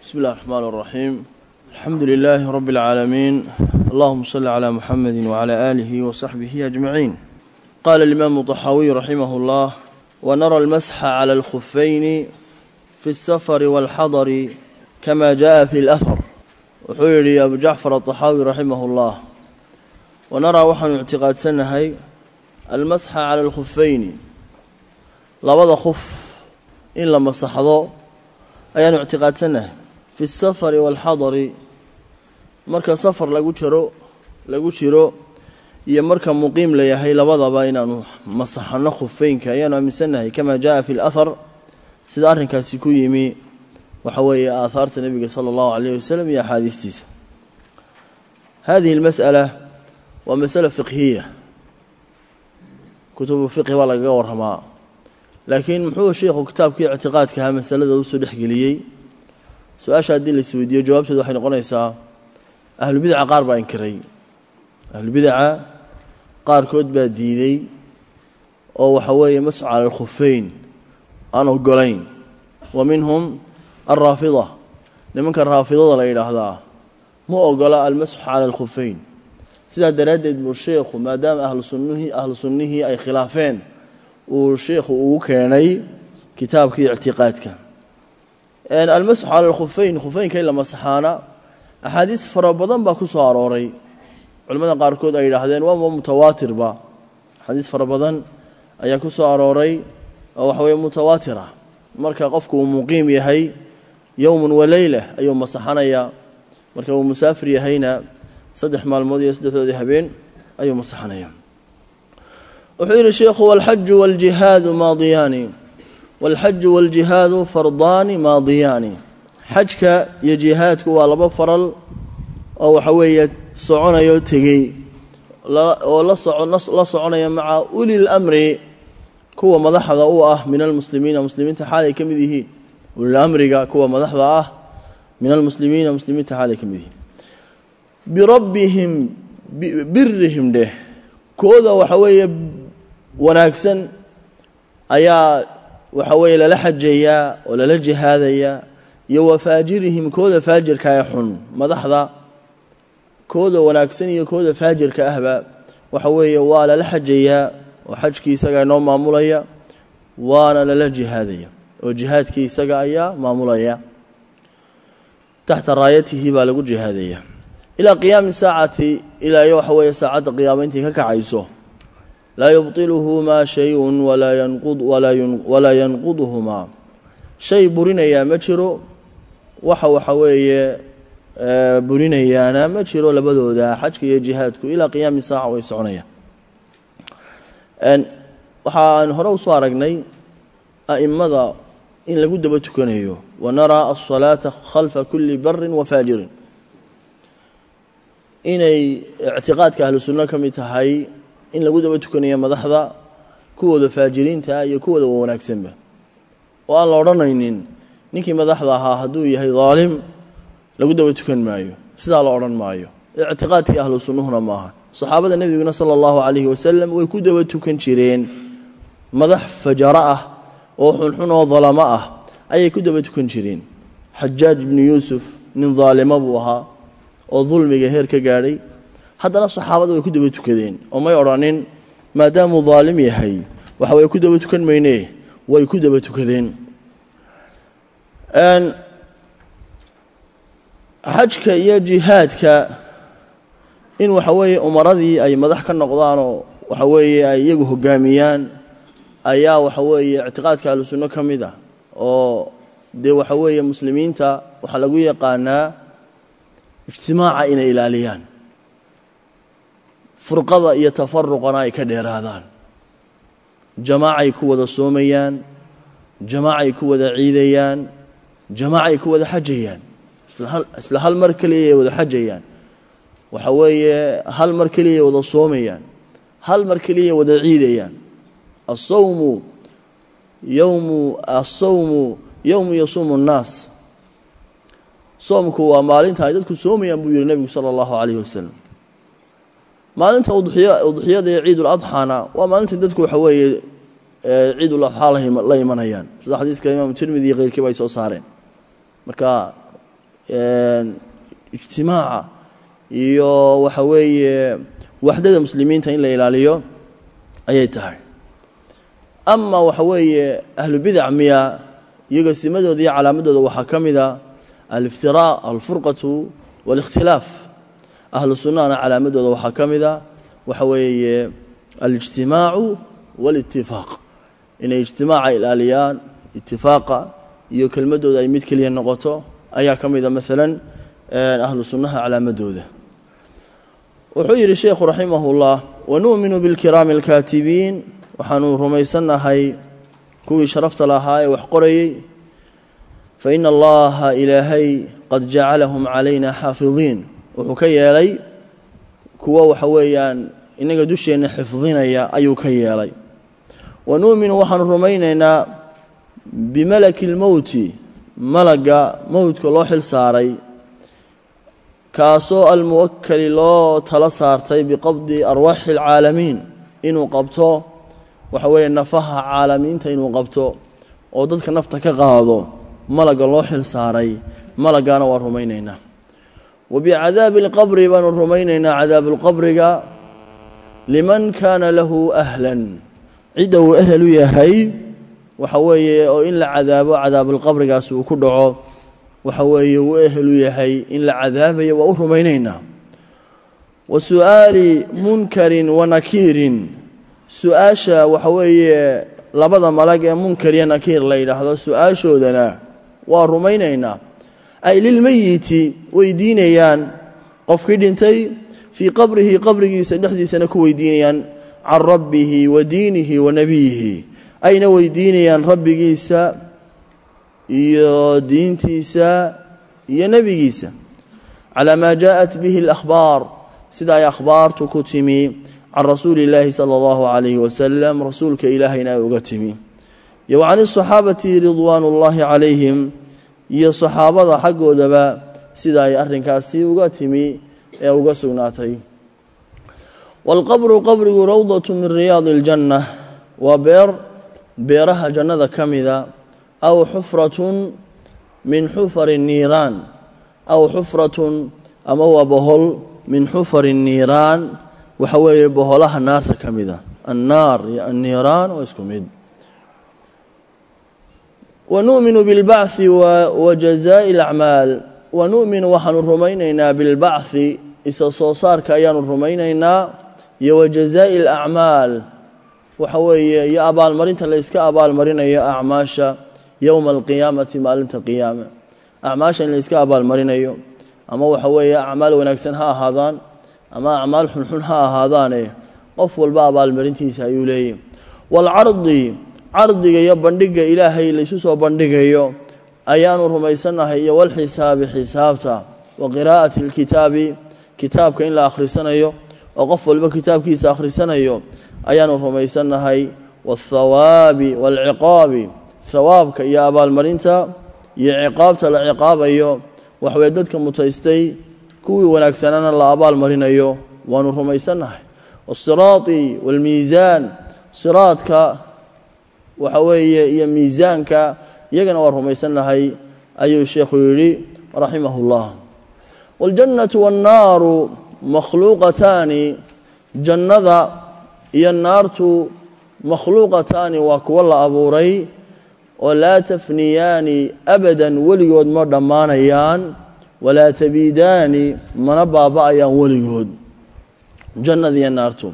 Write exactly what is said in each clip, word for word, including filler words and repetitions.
بسم الله الرحمن الرحيم. الحمد لله رب العالمين. اللهم صل على محمد وعلى آله وصحبه أجمعين. قال الإمام الطحاوي رحمه الله: ونرى المسح على الخفين في السفر والحضر كما جاء في الأثر. وحيري أبو جعفر الطحاوي رحمه الله: ونرى وحن اعتقاد سنهي المسح على الخفين لبض خف إلا مسحضو أيان اعتقاد سنه في السفر والحضر marka safar lagu jiro lagu jiro iyo marka muqiim leeyahay labadaba inaanu masaxano khufeynka ayaan aaminsanahay kama jaa fi al-athar sida arrinkaasi ku yimi waxa weeye aatharta nabiga sallallahu alayhi wasallam iyo hadiistiisa. هذه المسألة ومسألة فقهية كتب الفقه ولا laga warama laakiin muxuu sheekhu kitaabkii i'tiqaadka ha mas'alada uu soo dhaxgeliyay su'aasha hadii la isweydiyo jawaabteedu waxay noqonaysaa ahlu bid'a qaar baa inkiray ahlu bid'a qaar kood baa diiday oo waxa weeye mas'al al-khuffayn aan ogolayn wa minhum ar-rafida nimanka rafidada la yiraahdaa ma ogola al-mas'al ala al-khuffayn sida daraadeed buu sheekhu maadaama ahlu sunnihi ahlu sunnihi ay khilaafeen uu sheekhu uu keenay kitaabkii i'tiqaadka ان المسح على الخفين خفين كاين لما صحانا احاديث فربدان با كسو arooray culimada qaar kood ay yiraahdeen waa mutawaatir ba xadiis farabadan ayaa ku soo arooray oo wax weey mutawaatir ah marka qofku uu muqiim yahay yawm wa layla ayuu masaxanaya marka uu musaafir yahayna saddex maalmood iyo saddexdoodii habeen ayuu masaxanaya. wuxuu yiri sheekhu wal hajj wal jihad maadiyani والحج والجهاد فرضان ماضيان. حجك يا جهادك waa فرل oo waxa weeye soconayo tagay oo la socon la soconaya maca ulil amri kuwa madaxda u ah min almuslimiina muslimiinta xaalay kamid yihiin ulil amriga kuwa madaxda ah min almuslimiina muslimiinta xaalay kamid yihiin bi rabbihim birrihim de kooda waxa weeye wanaagsan ayaa waxa weeye la xajaya oo la jihaadaya iyo wafaajirihim kooda faajirka ay xun madaxda kooda wanaagsan iyo kooda faajirka ahba waxa weeye waa la xajaya oo xajki isaga inoo maamulaya waana la jihaadaya oo jihaadki isaga ayaa maamulaya tahta raayatihi baa lagu jihaadaya ila qiyaam saacati ila waxa weeye saacada qiyaamayntii ka kacayso لا يبطله ما شيء ولا ينقض ولا ولا ينقضهما شيء برينيا ما جيرو waxa waxa weeye burinayaana ma jiro labadooda xajka iyo jihaadku ila qiyaam saaca way soconaya an waxaan hore u soo aragnay aimada in lagu daba tukanayo wanara as-salata khalfa kulli barrin wa fajirin inay i'tiqaadka ahlu sunnah kamid tahay in lagu daba tukanayo madaxda kuwooda faajiriinta iyo kuwooda wanaagsanba oo aan la oranaynin ninkii madaxda ahaa haduu yahay dhaalim lagu daba tukan maayo sida la oran maayo i'tiqaadkii ahlu sunnahuna maaha saxaabada nabiguna sallallahu alayhi wasallam way ku daba tukan jireen madax fajara ah oo xun oo dhalama ah ayay ku daba tukan jireen Hajjaj ibn Yusuf nin dhaalima buu ahaa oo dhulmiga heer ka gaaray haddana saxaabadu way ku daba tukadeen oo may oranin maadaama dhaalim yahay waxa way ku daba tukan meeyne way ku daba tukadeen aan hajka iyo jihaadka in waxa weeye umaradii ay madax ka noqdaan oo waxa weeye ay iyagu hogaamiyaan ayaa waxa weeye i'tiqaadka ahlu sunno kamid ah oo de waxa weeye muslimiinta waxa lagu yaqaanaa ijtimaaca inay ilaaliyaan فرقضة يتفرقنا ay ka dheeraadaan jamaacay ku wada soomayaan jamaacay ku wada ciidayaan jamaacay ku wada xajayaan isla hal mar kaliya wada xajayaan waxa weeye hal mar kaliya wada soomayaan hal mar kaliya wada ciidayaan as-sawmu yawmu as-sawmu yawmu yasumu an-nas soomku waa maalinta ay dadku soomayaan buu yiri nabiga sallallahu alayhi wasallam maalinta udxiya udxiyada ciid al-adhana waa maalinta dadku waxa weeye ciid al-adha la imanayaan sida xadiiska imaam Tirmidhi qeyrkii bay soo saareen marka ijtimaaca iyo waxa weeye waxdada muslimiinta in la ilaaliyo ayay tahay. ama waxa weeye ahlu bid'ah miya iyaga simadooda iyo calaamadooda waxa kamida al-iftiraa al-furqatu wal-ikhtilaaf. ahlu sunnahna calaamadooda waxa kamida waxa weeye al-ijtimaacu wal-ittifaaq, inay ijtimaaca ilaaliyaan ittifaaqa iyo kelmadooda ay mid kaliya noqoto ayaa kamida maalan ahlu sunnaha calaamadooda. wuxuu yiri sheekhu rahimahullah wa nu'minu bil kiraamil kaatibiin, waxaanu rumaysanahay kuwii sharafta lahaa ee wax qorayay. fa inna allaha ilaahay qad ja'alahum alayna xaafidiin, wuxuu ka yeelay kuwa waxa weeyaan inaga dusheena xifdinaya ayuu ka yeelay. wa nu'minu waxaanu rumaynaynaa bimalakil mawti, malaga mawtka loo xil saaray kaasoo almuwakkali loo tala saartay biqabdi arwaaxi alcaalamiin, inuu qabto waxa weeye nafaha caalamiinta inuu qabto oo dadka nafta ka qaado, malaga loo xil saaray, malagana waa rumaynaynaa. wa bicadaabi alqabri baanu rumaynaynaa cadaab alqabriga liman kaana lahu ahlan, cidda uu ahel u yahay waxa weeye oo in la cadaabo cadaab alqabrigaas uu ku dhaco waxa weeye uu ehel u yahay in la cadaabayo waa u rumaynaynaa. wa su'aali munkarin wa nakiirin, su'aasha waxa weeye labada malag ee munkar iyo nakiir la yidhaahdo su'aashoodana waa rumaynaynaa. ay lilmayiti weydiinayaan qofkii dhintay fii qabrihi qabrigiisa dhexdiisana ku weydiinayaan can rabbihi wa diinihi wa nabiyihi, ayna weydiinayaan rabbigiisa iyo diintiisa iyo nabigiisa calaa maa jaa'at bihi alakhbaar, sida ay akhbaartu ku timi can rasuulillaahi sala allahu calayhi wasalam, rasuulka ilaahayna ay uga timi. iyo wa can asaxaabati ridwaanullaahi calayhim, iyo saxaabada xaggoodaba sida ay arrinkaasi uga timi ee uga sugnaatay. waalqabru qabrigu rawdatu min riyaadi aljanna, waa beer beeraha jannada ka mida, aw xufratun min xufari niiraan, aw xufratun ama waa bohol min xufari niiraan, waxa weeye boholaha naarta ka mida. annaar iyo anniiraan waa isku mid. wa nu'minu bilbacthi wa jazaa'i alacmaal, wa nu'minu waxaanu rumaynaynaa bilbacthi, isa soo saarka ayaanu rumaynaynaa, iyo wa jazaa'i alacmaal, waxa weeye iyo abaalmarinta la iska abaalmarinayo acmaasha yowma alqiyaamati, maalinta qiyaama. acmaasha in la iska abaalmarinayo ama waxa weeye acmaal wanaagsan ha ahaadaan ama acmaal xunxun ha ahaadaane qof walba abaalmarintiisa ayuu leeyahy. waalcardi, cardiga iyo bandhiga ilaahay laysu soo bandhigayo ayaanu rumaysanahay, iyo walxisaabi xisaabta, wa qiraa'ati alkitaabi, kitaabka in la akhrisanayo oo qof walba kitaabkiisa akhrisanayo ayaanu rumaysanahay. waalthawaabi waalciqaabi, thawaabka iyo abaalmarinta iyo ciqaabta la ciqaabayo waxway dadka mutaystay kuwii wanaagsanana la abaalmarinayo waanu rumaysanahay. waasiraati waalmiisaan, siraadka waxa weeye iyo miisaanka iyagana waa rumaysanahay ayuu sheekhu yidhi raximahullah. waاljannatu waannaaru makhluuqataani, jannada iyo naartu makhluuqataani waa kuwa la abuuray oo laa tafniyaani abadan, weligood ma dhammaanayaan, walaa tabiidaani mana baaba'ayaan weligood, jannada iyo naartu.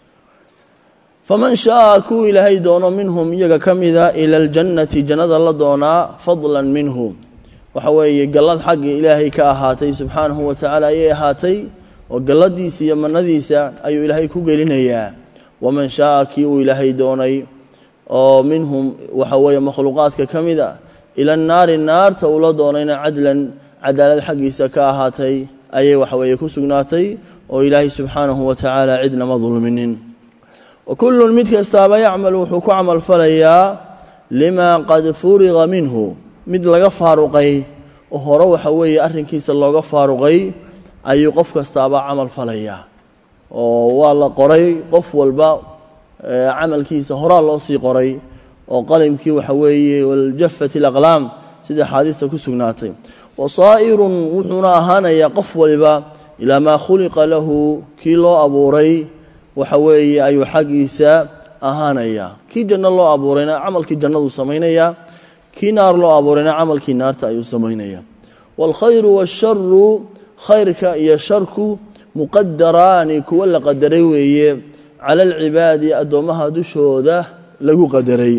faman shaaa kuu ilaahay doono minhum iyaga ka mida ila aljannati, jannada la doonaa fadlan minhu, waxa weeye gallad xagga ilaahay ka ahaatay subxaanahu wa tacaala ayay ahaatay, oo galladiisa iyo mannadiisa ayuu ilaahay ku gelinayaa. waman shaaa kii uu ilaahay doonay oo minhum waxa weeye makhluuqaadka ka mid a ila annaari, naarta uu la doonayna cadlan cadaalad xaggiisa ka ahaatay ayay waxa weeye ku sugnaatay, oo ilaahay subxaanahu wa tacaala cidna ma dulminin. wa kullun mid kastaaba yacmal wuxuu ku camal falayaa limaa qad furiqa minhu, mid laga faaruqay oo hore waxa weeye arrinkiisa looga faaruqay ayuu qof kastaaba camal falayaa, oo waa la qoray qof walba camalkiisa horaa loo sii qoray oo qalimkii waxa weeye waljafat alaqlaam sida xaadiista ku sugnaatay. wasaa'irun wuxuuna ahaanayaa qof waliba ilaa maa khuliqa lahu kii loo abuuray waxa weeye ayuu xaggiisa ahaanayaa kii janno loo abuurayna camalkii jannadu samaynayaa kii naar loo abuurayna camalkii naarta ayuu samaynayaa waalkhayru waasharu khayrka iyo sharku muqadaraani kuwa la qadaray weeye cala alcibaadi addoommaha dushooda lagu qadaray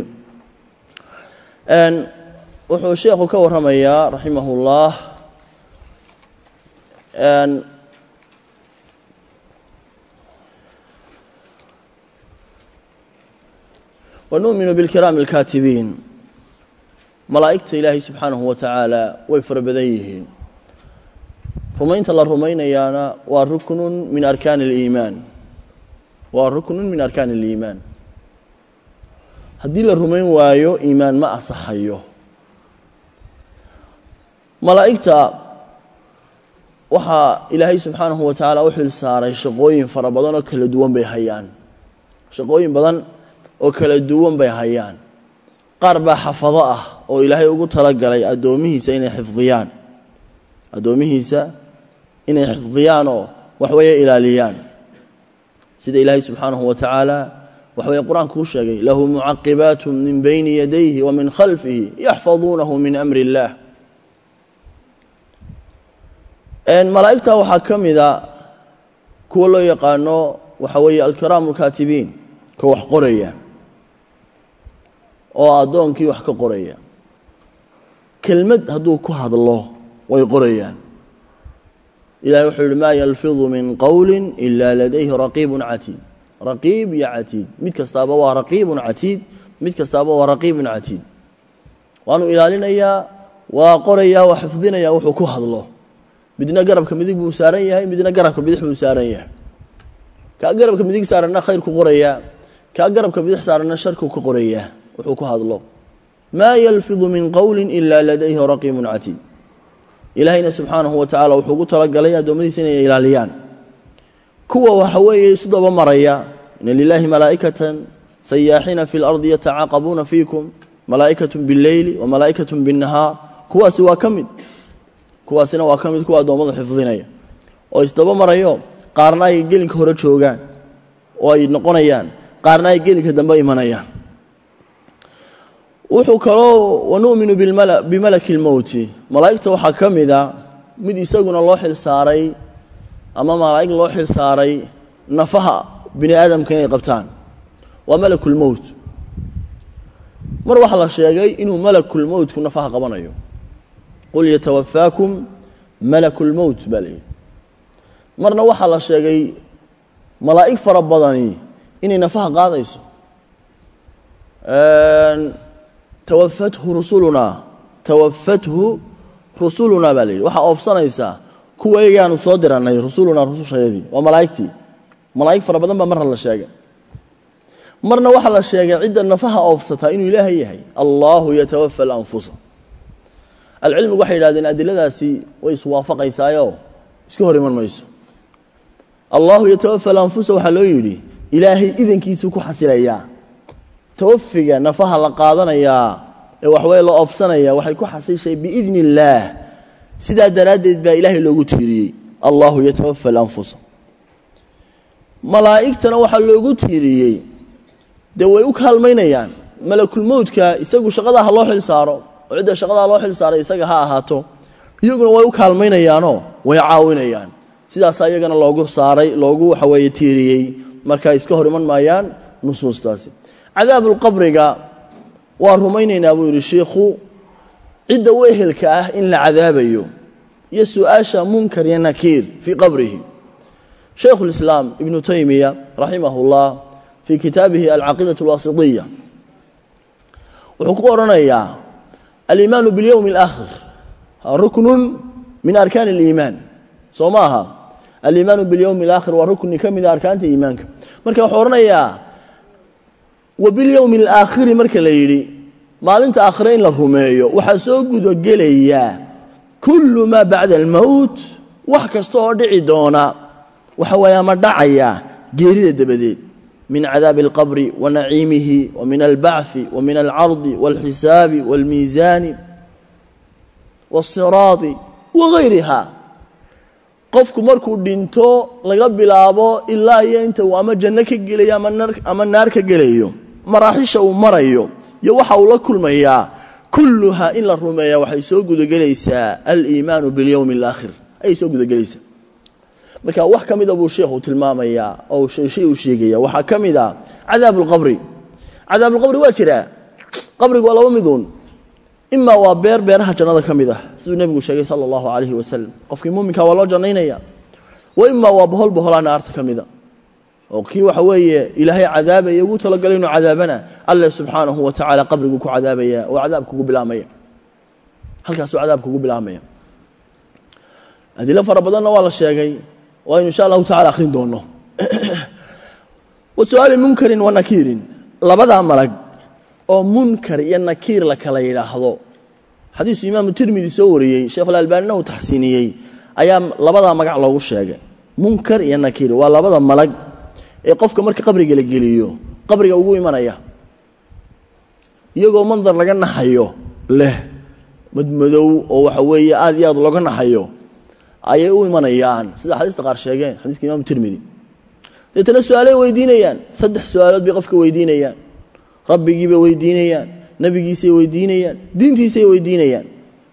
wuxuu sheekhu ka warramayaa raximahullah wanu'minu bilkiraami alkaatibiin malaa'igta ilaahay subxaanahu wa tacaala way fara badan yihiin rumaynta la rumaynayaana waa ruknun min arkaani aliimaan waa ruknun min arkaani aliimaan haddii la rumayn waayo iimaan ma asaxayo malaa'igta waxaa ilaahay subxaanahu wa tacaala u xil saaray shaqooyin fara badan oo kala duwan bay hayaan shaqooyin badan oo kala duwan bay hayaan qaar baa xafado ah oo ilaahay ugu talagalay addoomihiisa inay xifdiyaan addoomihiisa inay xifdiyaan oo waxweeye ilaaliyaan sida ilaahay subxaanahu wa tacaala waxweye qur-aanku u sheegay lahu mucaqibaatu min bayni yadayhi wa min khalfihi yaxfaduunahu min amri illaah malaa'igta waxaa ka mida kuwa loo yaqaano waxa weeye alkiraamu alkaatibiin ka wax qoraya oo addoonkii wax ka qoraya kelmad hadduu ku hadlo way qorayaan ilahay wuxuu yihi maa yalfidu min qowlin ilaa ladayhi raqiibun catiid raqiib iyo catiid mid kastaaba waa raqiibun catiid mid kastaaba waa raqiibun catiid waanu ilaalinayaa waa qorayaa waa xifdinayaa wuxuu ku hadlo midna garabka midig buu saaran yahay midna garabka bidix buu saaran yahay ka garabka midig saaranna khayr ku qorayaa ka garabka bidix saaranna shar ku qorayaa wuxuu ku hadlo maa yalfidu min qowlin ilaa ladayhi raqiibun catiid ilaahayna subxaanahu wa tacaala wuxuu ugu talagalay addoommadiisa inay ilaaliyaan kuwa waxa weeye isu daba maraya ina lilaahi malaa'ikatan sayaaxiina fi lardi yatacaaqabuuna fiikum malaa'ikatun billeyli wa malaa'ikatun binnahaar kuwaasi waa ka mid kuwaasina waa ka mid kuwa addoommada xifdinaya oo isdaba marayo qaarna ay gelinka hore joogaan oo ay noqonayaan qaarna ay gelinka dambe imanayaan wuxuu kaloo wanu'minu bimalaki lmowti malaa'igta waxaa ka mida mid isaguna loo xil saaray ama malaa'ig loo xil saaray nafaha bini aadamka inay qabtaan waa malakulmowt mar waxaa la sheegay inuu malakulmowtku nafaha qabanayo qul yatawafaakum malakulmowt baa layidhi marna waxaa la sheegay malaa'ig fara badani inay nafaha qaadayso tawafathu rusulunaa tawafathu rusulunaa baa layidhi waxaa oofsanaysaa kuwa egaanu soo diranay rusulunaa rusushayadii waa malaa'igtii malaa'ig fara badan baa marna la sheegay marna waxaa la sheegay cidda nafaha oofsataa inuu ilaahay yahay allaahu yatawafa alanfusa alcilmigu waxay yidhahdeen adiladaasi way iswaafaqaysaayo iska hor iman mayso allaahu yatawafa alanfusa waxaa loo yidhi ilaahay idankiisuu ku xasilayaa tawafiga nafaha la qaadanayaa ee waxweye la oofsanaya waxay ku xasishay biidni illaah sidaa daraaddeed baa ilaahay loogu tiiriyey allaahu yatawafa alanfusa malaa'igtana waxaa loogu tiiriyey dee way u kaalmaynayaan malakulmowtka isagu shaqadaha loo xil saaro oo cidda shaqadaha loo xil saaray isaga ha ahaato iyaguna way u kaalmaynayaanoo way caawinayaan sidaasaa iyagana loogu saaray loogu waxaweeye tiiriyey markaa iska hor iman maayaan nusuustaasi cadaabulqabriga waa rumaynaynaa buu yidhi shiikhu cidda u ehelka ah in la cadaabayo iyo su-aasha munkar iyo nakiir fii qabrihi shaykhu lislaam ibnu taymiya raximahullah fii kitaabihi alcaqiidat alwaasitiya wuxuu ku oranayaa aliimaanu biاlyowmi alaakhir ruknun min arkaani اliimaan soo ma aha aliimaanu biاlyowmi alaakhir waa rukni ka mida arkaanta iimaanka marka wuxuu oranayaa wabilyowmi alaakhiri marka la yidhi maalinta aakhire in la rumeeyo waxaa soo gudogelayaa kullu maa bacda almowt wax kasta oo dhici doona waxa weeye ama dhacaya geerida dabadeed min cadaabi alqabri wa naciimihi wa min albacthi wa min alcardi waalxisaabi waalmiisaani waasiraadi وغيرها qofku markuu dhinto laga bilaabo ilaa iyo inta uu ama janno ka gelayo ama naar ama naar ka gelayo maraaxisha uu marayo iyo waxa uu la kulmayaa kulluha in la rumeeyo waxay soo gudagelaysaa al-iimaan bil yawm al-aakhir ay soo gudagelaysaa marka wax kamid ah buu sheekhu tilmaamaya oo shay uu sheegaya waxa kamid ah cadaab al-qabri cadaab al-qabri waa jira qabrigu waa laba midun إما وبير بيرها جنة كميدة سيد النبي شيء صلى الله عليه وسلم قفك مؤمن كوالله جنينيا وإما وبهول بهول أنا أرت كميدة وكي وحوي إلهي عذابه يقول تلقى عذابنا الله سبحانه وتعالى قبرك عذابيا وعذابك بالعامية هل كسو عذابك بالعامية هذه لفر بدنا والله الشيء وإن شاء الله تعالى آخرين دونه وسؤال منكر ونكير لبدا ملك أو منكر ينكير لك لا يلاحظه حديث إمام الترمذي سوري شيخ الألباني وتحسيني أيام لبدا مقع الله الشيء منكر ينكير ولا بدا ملك يقفك مرك قبرك لجليو قبرك أبوي من أيه يجو منظر لجنة حيو له مدمدو أو حوية آذي أضل لجنة حيو أيه أبوي من أيان سيد حديث تقار شيئين حديث إمام الترمذي لتنا سؤالين ويدينيان صدح سؤالات بيقفك ويدينيان ربي جيب ويدينيان نبي جيسي ويدينيان دينتي سي ويدينيان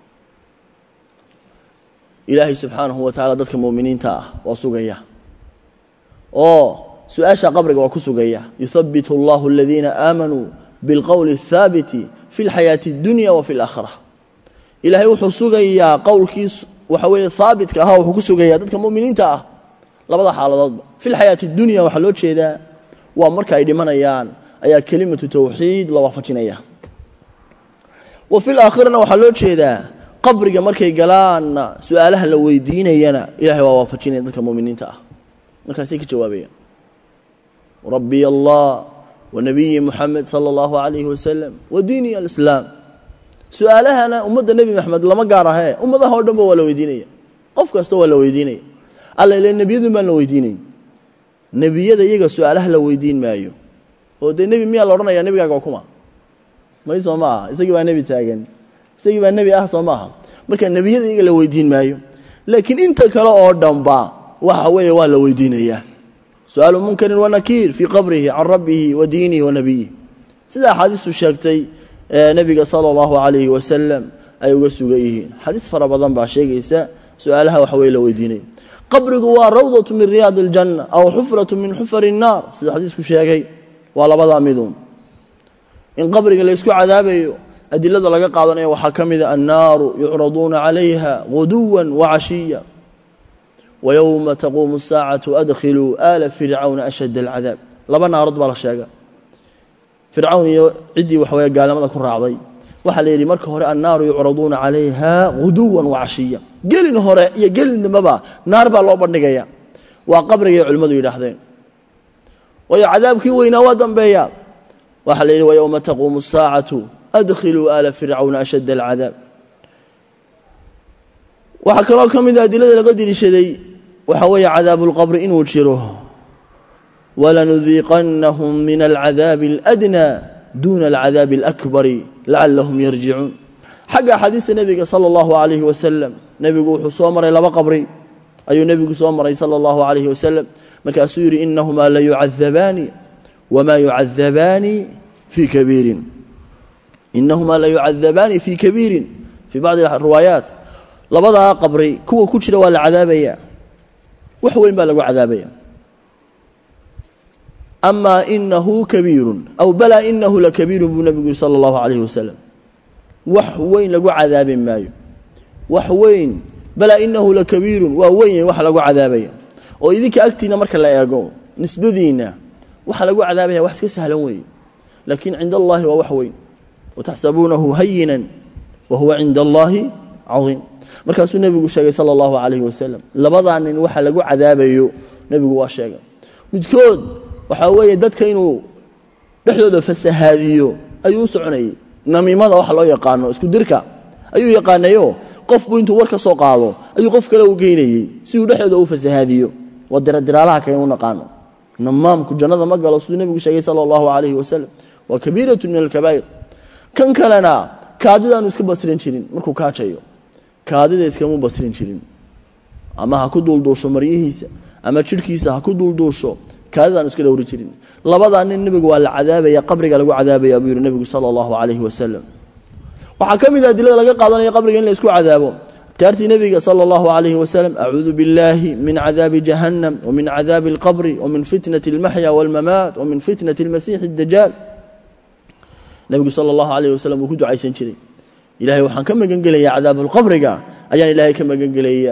إلهي سبحانه وتعالى ضدك المؤمنين تاه وسوقيا أوه سؤاشا قبرك وكسوقيا يثبت الله الذين آمنوا بالقول الثابت في الحياة الدنيا وفي الآخرة إلهي وحسوقيا قول كيس وحوي ثابت كها وحكسوقيا ضدك المؤمنين تاه لبضح على ضد في الحياة الدنيا وحلوت شيء ذا وأمرك أيدي من أيان أي كلمة توحيد لو وافقناها وفي الآخرة وحلوت شيء ذا قبرك مركي قلان سؤالها لو يدينينا إلهي ووافقنا ذلك المؤمنين تاه مركزيك جوابيا ربي الله ونبي محمد صلى الله عليه وسلم وديني الإسلام سؤالها أنا أمد النبي محمد لما قارها أمدها هو دمبه ولا يديني قفك استوى لو يديني الله إلا النبي ذو ما لو يديني نبي يدا يجا سؤالها لو يدين ما يو ودي النبي مية الله رنا يا نبي قاكما ما يسمع يسقي بقى النبي تاجن يسقي بقى النبي أحسن معها مركا النبي يدا يجا لو يدين ما يو لكن أنت كلا أردم با وحوي ولا ويدين إياه سؤال منكر ونكير في قبره عن ربه ودينه ونبيه سيدا حديث الشاكتي نبي صلى الله عليه وسلم أي وسوقيه حديث فربضان بعشيق إيسا سؤالها وحوي لو يدينه قبره هو روضة من رياض الجنة أو حفرة من حفر النار سيدا حديث الشاكي ولا بضع ميدون إن قبرك اللي يسكو عذابه أدلة لقى قاضنية وحكم إذا النار يعرضون عليها غدوا وعشيا ويوم تقوم الساعة أدخلوا آل فرعون أشد العذاب لبنا رد بلا شيء فرعون عدي وحوي قال ماذا كن راعي وحليلي مركه هراء النار يعرضون عليها غدوا وعشيا قال إنه هراء يقال إنه مبا نار بالله برنقيا وقبرك يعلمدوا يلاحظين ويا عذابك وين ودم بيا وحليل ويوم تقوم الساعة أدخلوا آل فرعون أشد العذاب وحكراكم إذا أدلة لقدر شدي وحوي عذاب القبر إن وشره ولنذيقنهم من العذاب الأدنى دون العذاب الأكبر لعلهم يرجعون حق حديث النبي صلى الله عليه وسلم نبي حصومر إلى قبري أي نبي حصومر صلى الله عليه وسلم مكاسير إنهما لا يعذبان وما يعذبان في كبير إنهما لا يعذبان في كبير في بعض الروايات لبضع قبري كو كوشرا ولا عذابيا وحوين بالغوا عذابيا أما إنه كبير أو بلا إنه لكبير بالنبي صلى الله عليه وسلم وحوين لغوا عذاب مايو وحوين بلا إنه لكبير وحوين وحلغوا عذابيا oo idinka agtiina marka la eego nisbadiina waxa lagu cadaabaya wax iska sahlan weey laakiin inda Allah waa wax weyn وتحسبونه هينا وهو عند الله عظيم markaasuu nabigu sheegay sallallahu alayhi wasallam labadan in waxa lagu cadaabayo nabigu waa sheegay midkood waxa weeye dadka inuu dhexdooda fasahaadiyo ayuu soconay namimada wax loo yaqaan isku dirka ayuu yaqaanayo qofku intuu warka soo qaado ayuu qof kale u geynayay si uu dhexdooda u fasahaadiyo ودرادرالها كانوا نقانو نمام كجنة ما قالوا سيدنا النبي شيء صلى الله عليه وسلم وكبيرة من الكبائر كان كلنا كاددا نسكب بسرين شيرين مركو كاتشيو kaadida iskama basrin jirin ama ha ku duulduusho maryihiisa ama jirkiisa ha ku duulduusho kaadidan iska dhowri jirin labada nin nabigu waa la cadaabaya qabriga lagu cadaabaya abu yiri nabigu sallallahu alayhi wasallam waxa kamid ah dilada laga qaadanayo qabriga in la isku cadaabo تارتي نبي صلى الله عليه وسلم أعوذ بالله من عذاب جهنم ومن عذاب القبر ومن فتنة المحيا والممات ومن فتنة المسيح الدجال نبي صلى الله عليه وسلم وكدو عيسان شري إلهي وحان كما قنقلي عذاب القبر أيان إلهي كما قنقلي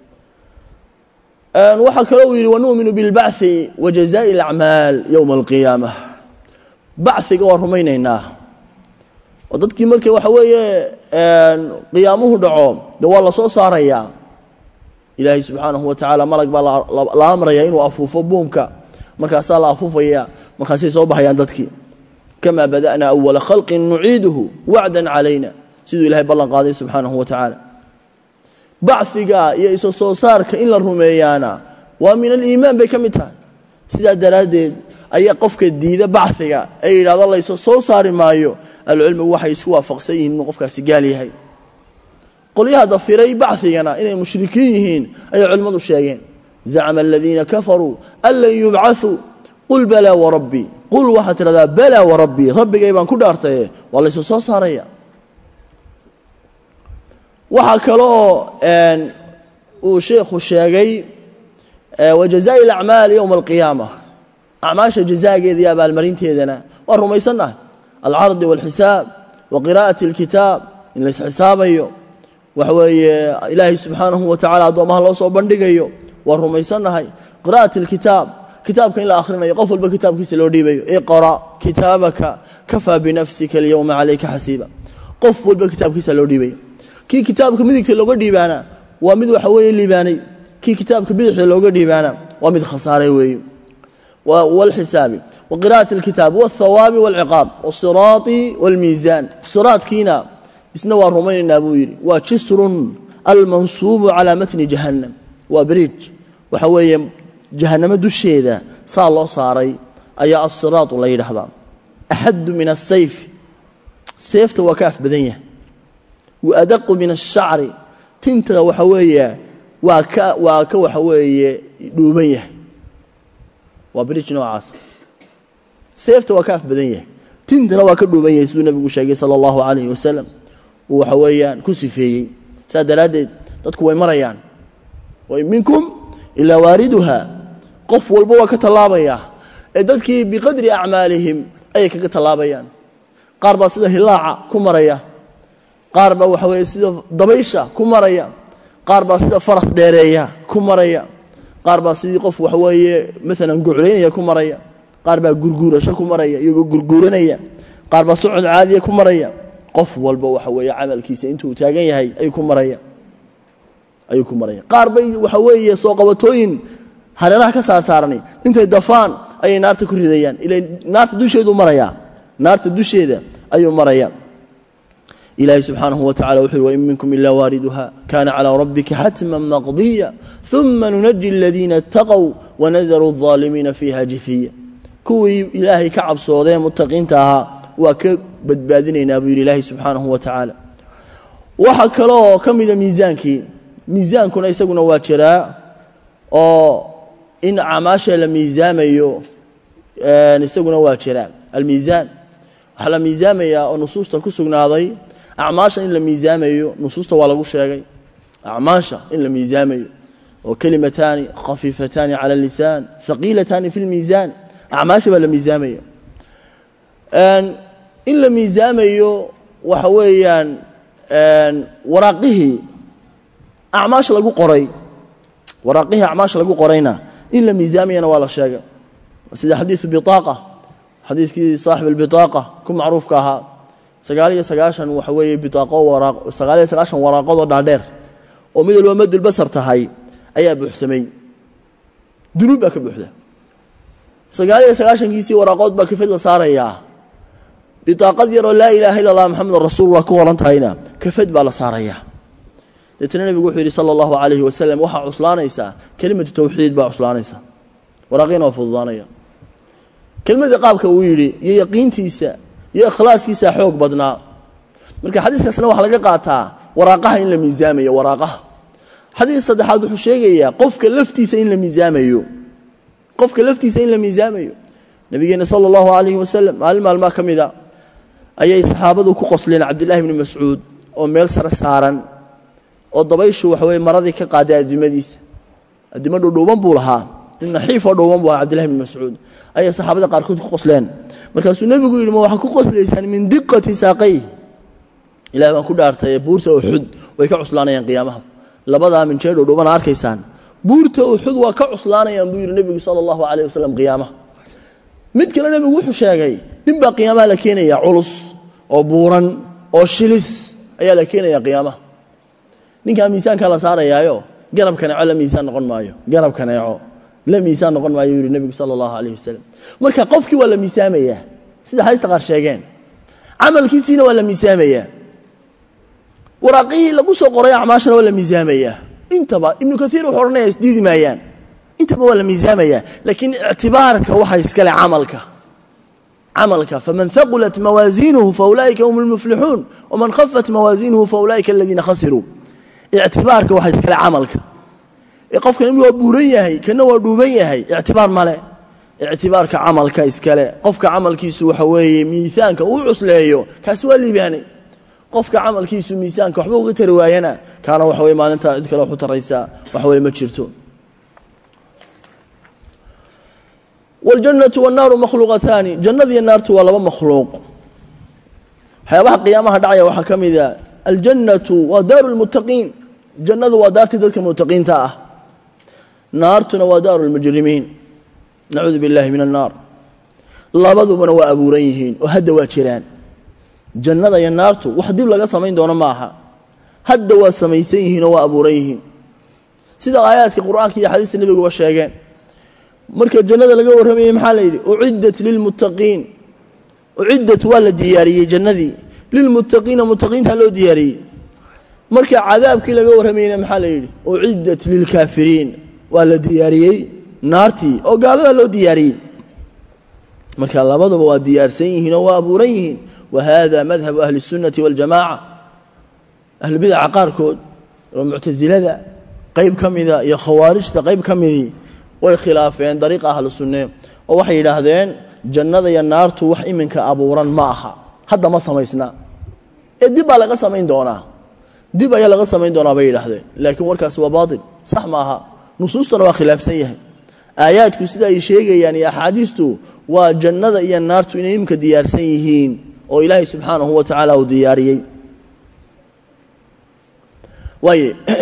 وحا كروير ونؤمن بالبعث وجزاء الأعمال يوم القيامة بعث قوار همينيناه ودadkii markay waxa weeye een qiyaamuhu dhaco dawaa la soo saaraya ilaahi subhanahu wa ta'ala malag baa la amraya inuu afuufo boomka markaas la afuufaya markaas ay soo baxayaan dadkii kama badana awwal khalqin nu'iduhu wa'dan alayna sidoo ilaahi ballan qaaday subhanahu wa ta'ala ba'thiga iyo isoo soo saarka in la rumeeyana waa min al-iimaan bay kamid tahay sida daraadeed ay qofka diida ba'thiga ay yiraahdo la isoo soo saari maayo العلم waxay isku waafaqsan yihiin in qofkaasi gaal yahay qoliyaha dafiray bacthigana inay mushrikiin yihiin ay culimadu sheegeen za'ama alladheena kafaru alla yub'athu qul bala wa rabbi qul wa hatrada bala wa rabbi rabbigay baan ku dhaartay wala soo soo saaraya waxa kale oo een uu sheekhu sheegay wajazaa al-a'mal yawm al-qiyamah a'maasha jazaageeda abaal marinteedana waa rumaysanahay العرض والحساب وقراءة الكتاب إن ليس حسابيه وحوي إلهي سبحانه وتعالى دومها الله صو بندقيه والرميسان هاي قراءة الكتاب كتاب كان إلى آخرنا يقفل بكتاب كيس لو ديبيه اقرأ كتابك كفى بنفسك اليوم عليك حسيبا قفل بكتاب كيس لو ديبيه كي كتابك مدك لو ديبانا ومد وحوي اللي باني كي كتابك بدح لو ديبانا ومد خسارة وي والحساب وقراءة الكتاب والثواب والعقاب والصراط والميزان صراط كينا اسنوا الرومين النابويري وجسر المنصوب على متن جهنم وبريج وحوي جهنم دشيده صار الله صاري أي الصراط الله يرحضان أحد من السيف سيفته وكاف بدنيه وأدق من الشعر تنتغى وحوي وكا وكا وحوي دوبيه وبريج نوعاس سيفته وكاف بدنيه تندنا وكا دوبيه سيدنا النبي sheegay sallallahu alayhi wasallam waxa weeyaan ku sifeeyay saadaradeed dadku way marayaan way minkum ila wariduha qof walba waa ka talaabaya ee dadkii biqadri a'maalihim ay kaga talaabayaan qaar ba sida hilaaca ku maraya qaar ba waxa weey sida dabaysha ku maraya qaar ba sida faras dheereeya ku maraya qaar ba sidii qof waxa weeye midalan guuleynaya ku maraya qaar ba gurguurasho ku maraya iyagoo gurguuranaya qaar ba socod caadi ku maraya qof walba waxa weeye amalkiisa intuu taagan yahay ay ku maraya ay ku maraya qaar bay waxa weeye soo qabatooyin hareeraha ka saar saarnay intay dafaan ay naarta ku ridayaan ilaa naarta dusheedu maraya naarta dusheeda ayuu maraya إلهي سبحانه وتعالى وحي وإن منكم إلا واردها كان على ربك حتما مقضيا ثم ننجي الذين اتقوا ونذر الظالمين فيها جثيا كوي إلهي كعب صودين متقين تاها وكبدبادين أبو إلهي سبحانه وتعالى وحكى له كم إذا ميزانك ميزانك نيسقنا واتشراء أو إن عماشا لميزان يو نيسقنا واتشراء الميزان على ميزان يا نصوص تكسقنا هذي أعماشا إن الميزان يو نصوص ولا شيء أعماشا إن الميزان يو وكلمتان خفيفتان على اللسان ثقيلتان في الميزان أعماشا ولا ميزان يو أن إن الميزان يو وحويان أن وراقه أعماش لقو قري وراقه أعماش لقو قرينا إلا ميزامي أنا ولا شيء سيدا حديث بطاقة حديث صاحب البطاقة كم معروف كها سقالية سقاشا وحوي بطاقة وراق سقالية سقاشا وراقة دادير ومد الومد البصر تهاي أي أبو حسمي دنوب بك بوحدة سقالية سقاشا كيسي وراقات بك في الصار إياه بطاقة يرى لا إله إلا الله محمد رسول الله كورنت هينا كفد بالا صار إياه لتنين بيقول صلى الله عليه وسلم وحا عصلانيسا كلمة التوحيد با عصلانيسا وراقينا وفضانيا كلمة قابك ويلي يا يقينتيسا يا إخلاصكيسا حوق بدنا marka xadiiskaasna waxa laga qaataa waraaqaha in la miisaamayo waraaqaha xadiis saddexaad wuxuu sheegayaa qofka laftiisa in la miisaamayo qofka laftiisa in la miisaamayo nabigeena sallallahu alayhi wasallam maalma kamida ayay saxaabadu ku qosleen Abdullah ibn Mas'ud oo meel sar saaran oo dabayshu wax way maradii ka qaaday adimadiisa adimadu dhuuban buu lahaa in xiif oo dhuuban buu Abdullah ibn Mas'ud ayay saxaabada qaar ku qosleen markaasuu nabigu yiri ma waxa ku qosleeysan min diqqati saaqay ilaa baan ku dhaartay buurta Uhud way ka cuslaanayaan qiyaamaha labada min jeedo dhuuban arkaysaan buurta Uhud waa ka cuslaanayaan buu yiri nabigu sallallahu alayhi wasallam qiyaamaha mid kale nabigu wuxuu sheegay nin baa qiyaamaha la keenaya culus oo buuran oo shilis ayaa la keenaya qiyaamaha ninka miisaanka la saarayaayo garabkana cala miisaan noqon maayo garabkana yaco la miisaan noqon maayo yiri nabigu sallallahu alayhi wasallam marka qofkii waa la miisaamaya sida haysta qaar sheegeen amalkiisina waa la miisaamaya waraaqii lagu soo qoray acmaashana waa la miisaamaya intaba ibn kathiir wuxuu oranayaa isdiidi maayaan intaba waa la miisaamaya laakiin i'tibaarka waxa iska leh amalka amalka faman thaqulat mawazinuhu faulaika humul muflihun waman khaffat mawazinuhu faulaika alladhina khasiru i'tibaarka waxa iska leh amalka ee qofka inuu waa buuran yahay kana waa dhuuban yahay i'tibaar male i'tibaarka amalka iska leh qofka amalkiisu waxa weeye miisaanka uu cusleeyo kaas waa liibaanay qofka amalkiisu miisaanka waxba uga tari waayana kaana waxa weeye maalinta cid kale wuxuu taraysaa waxa weeye ma jirto wal jannatu wan naaru makhluqatan jannadu iyo naartu waa laba makhluuq hay'adaha qiyaamaha dhacaya waxa kamida al jannatu wa darul muttaqin jannadu waa daartii dadka muttaqiinta ah naartuna waa darul mujrimiin na'udhu billahi minan nar labadubana waa abuuran yihiin oo hadda waa jiraan jannada iyo naartu wax dib laga sameyn doono ma aha hadda waa sameeysan yihiin oo waa abuuran yihiin sida aayaadka quraanka iyo xadiiska nabiga waa sheegeen marka jannada laga warramay maxaa la yiri uiddat lil muttaqin uiddat wala diyaariyay jannadii lil muttaqin muttaqinta loo diyaariyay marka cadaabkii laga warramayna maxaa la yiri uiddat lil kaafiriin wala diyaariyay naartii oo gaalada loo diyaariyay marka labaduba waa diyaarsan yihiin oo waa abuuran yihiin وهذا مذهب أهل السنة والجماعة أهل البدع قاركود ومعتزلة قيب كمذا يا خوارج قيب كمذي وخلافين طريق أهل السنة ووحي لهذين جنة يا النار توحي منك أبورا معها هذا ما سميسنا الدبا لغا سمين دونا دبا يا لغا سمين دونا بي لهذين لكن وركاس وباطل صح معها نصوصنا وخلاف سيئة آيات كسيدة يشيغ يعني أحاديثته وجنة يا النار توحي منك ديار سيئين oo ilaahay subhanahu wa ta'ala uu diyaariyay way